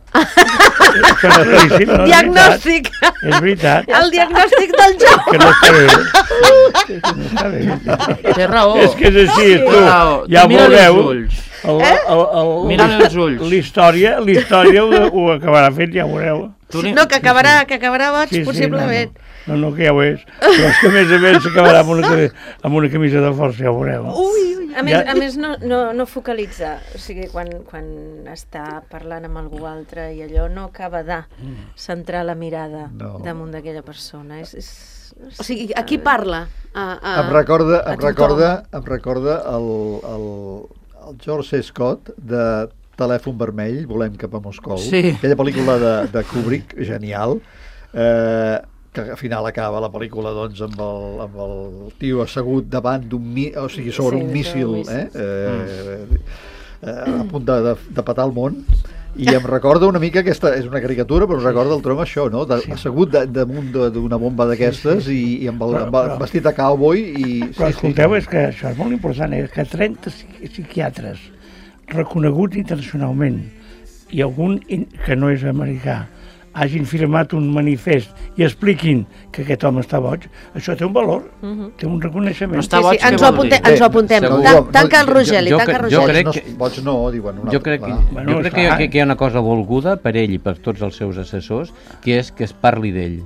Speaker 4: Això no és claríssim, no, és
Speaker 2: Diagnòstic!
Speaker 4: veritat. És veritat.
Speaker 2: El diagnòstic del joc!
Speaker 4: Que no està bé. Que no està bé.
Speaker 6: Té raó.
Speaker 4: És que és així, tu.
Speaker 6: Té raó.
Speaker 4: Ja
Speaker 6: Tu mira-li
Speaker 4: veureu.
Speaker 6: els ulls.
Speaker 4: El, el, el,
Speaker 6: Mira-li els ulls.
Speaker 4: L'història, l'història ho, ho acabarà fent, ja ho veureu.
Speaker 6: Tu li-
Speaker 2: No, que acabarà, que acabarà boig,
Speaker 4: Sí, sí,
Speaker 2: possiblement.
Speaker 4: No, no, no, que ja ho és. Però és que a més a més s'acabarà amb, una, amb una camisa de força, ja ho veureu.
Speaker 2: Ui, ui.
Speaker 5: A més,
Speaker 4: Ja.
Speaker 5: a més no, no, no focalitza, o sigui, quan, quan està parlant amb algú altre i allò no acaba de centrar la mirada
Speaker 3: No.
Speaker 5: damunt d'aquella persona. És, és,
Speaker 2: O sigui, a qui parla? A, a...
Speaker 3: Em recorda,
Speaker 2: a
Speaker 3: em
Speaker 2: tothom.
Speaker 3: recorda, em recorda el, el, el George C. Scott de Telèfon vermell, volem cap a Moscou.
Speaker 6: Sí.
Speaker 3: Aquella pel·lícula de, de Kubrick, genial, eh, que al final acaba la pel·lícula doncs, amb, el, amb el tio assegut davant d'un mi, o sigui, sobre
Speaker 5: Sí,
Speaker 3: un
Speaker 5: sobre
Speaker 3: míssil,
Speaker 5: un míssil.
Speaker 3: eh, eh, eh, a punt de, de, de petar el món. I em recorda una mica aquesta, és una caricatura, però em recorda el Trump això, no? De, assegut de, damunt de- d'una bomba d'aquestes i, i amb el,
Speaker 4: Però-
Speaker 3: amb el
Speaker 4: però-
Speaker 3: vestit de cowboy i...
Speaker 4: Però escolteu, és que això és molt important, és que trenta psiqui- psiquiatres reconeguts internacionalment i algun in, que no és americà hagin firmat un manifest i expliquin que aquest home està boig, això té un valor, té un reconeixement.
Speaker 6: Però està
Speaker 2: Sí,
Speaker 6: boig,
Speaker 2: sí, ens
Speaker 6: què
Speaker 2: ho
Speaker 6: vol
Speaker 2: apuntem,
Speaker 6: dir?
Speaker 2: ens ho apuntem.
Speaker 1: Segur.
Speaker 2: Tan,
Speaker 3: No,
Speaker 2: tanca el
Speaker 3: jo-
Speaker 2: Rogeli,
Speaker 1: jo
Speaker 2: tanca el
Speaker 1: cre- jo
Speaker 2: Rogeli.
Speaker 1: crec
Speaker 3: no,
Speaker 1: que-
Speaker 3: boig no, diuen una
Speaker 1: Jo crec, que,
Speaker 3: clar.
Speaker 4: Bueno,
Speaker 1: jo crec que,
Speaker 4: clar.
Speaker 1: que, que hi ha una cosa volguda per ell i per tots els seus assessors, que és que es parli d'ell,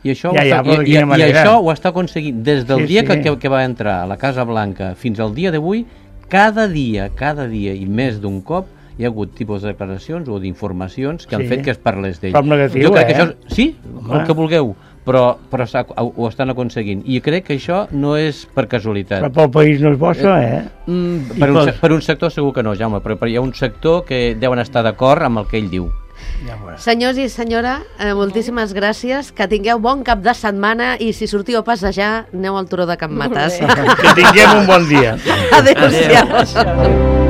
Speaker 1: I això,
Speaker 4: Ja,
Speaker 1: ho,
Speaker 4: ja,
Speaker 1: està,
Speaker 4: però de
Speaker 1: i, i,
Speaker 4: quina
Speaker 1: i
Speaker 4: manera?
Speaker 1: això ho està aconseguint des del
Speaker 4: Sí,
Speaker 1: dia
Speaker 4: sí.
Speaker 1: que, que, que va entrar a la Casa Blanca fins al dia d'avui, cada dia, cada dia i més d'un cop hi ha hagut tipus de declaracions o d'informacions que han
Speaker 4: Sí.
Speaker 1: fet que es parlés d'ell.
Speaker 4: Però negatiu,
Speaker 1: Jo crec que
Speaker 4: eh?
Speaker 1: això, sí,
Speaker 4: Home.
Speaker 1: el que vulgueu, però, però ho estan aconseguint. I crec que això no és per casualitat.
Speaker 4: Però pel país no és bo, això, eh?
Speaker 1: Mm, per, un,
Speaker 4: cos-
Speaker 1: per un sector segur que no, Jaume, però, però hi ha un sector que deuen estar d'acord amb el que ell diu.
Speaker 4: Ja ho veuràs.
Speaker 2: Senyors i senyora, eh, moltíssimes gràcies, que tingueu bon cap de setmana i si sortiu a passejar, aneu al turó de Can Mates.
Speaker 5: Molt bé.
Speaker 4: Que tinguem un bon dia.
Speaker 2: Adéu-siau.
Speaker 6: Adéu.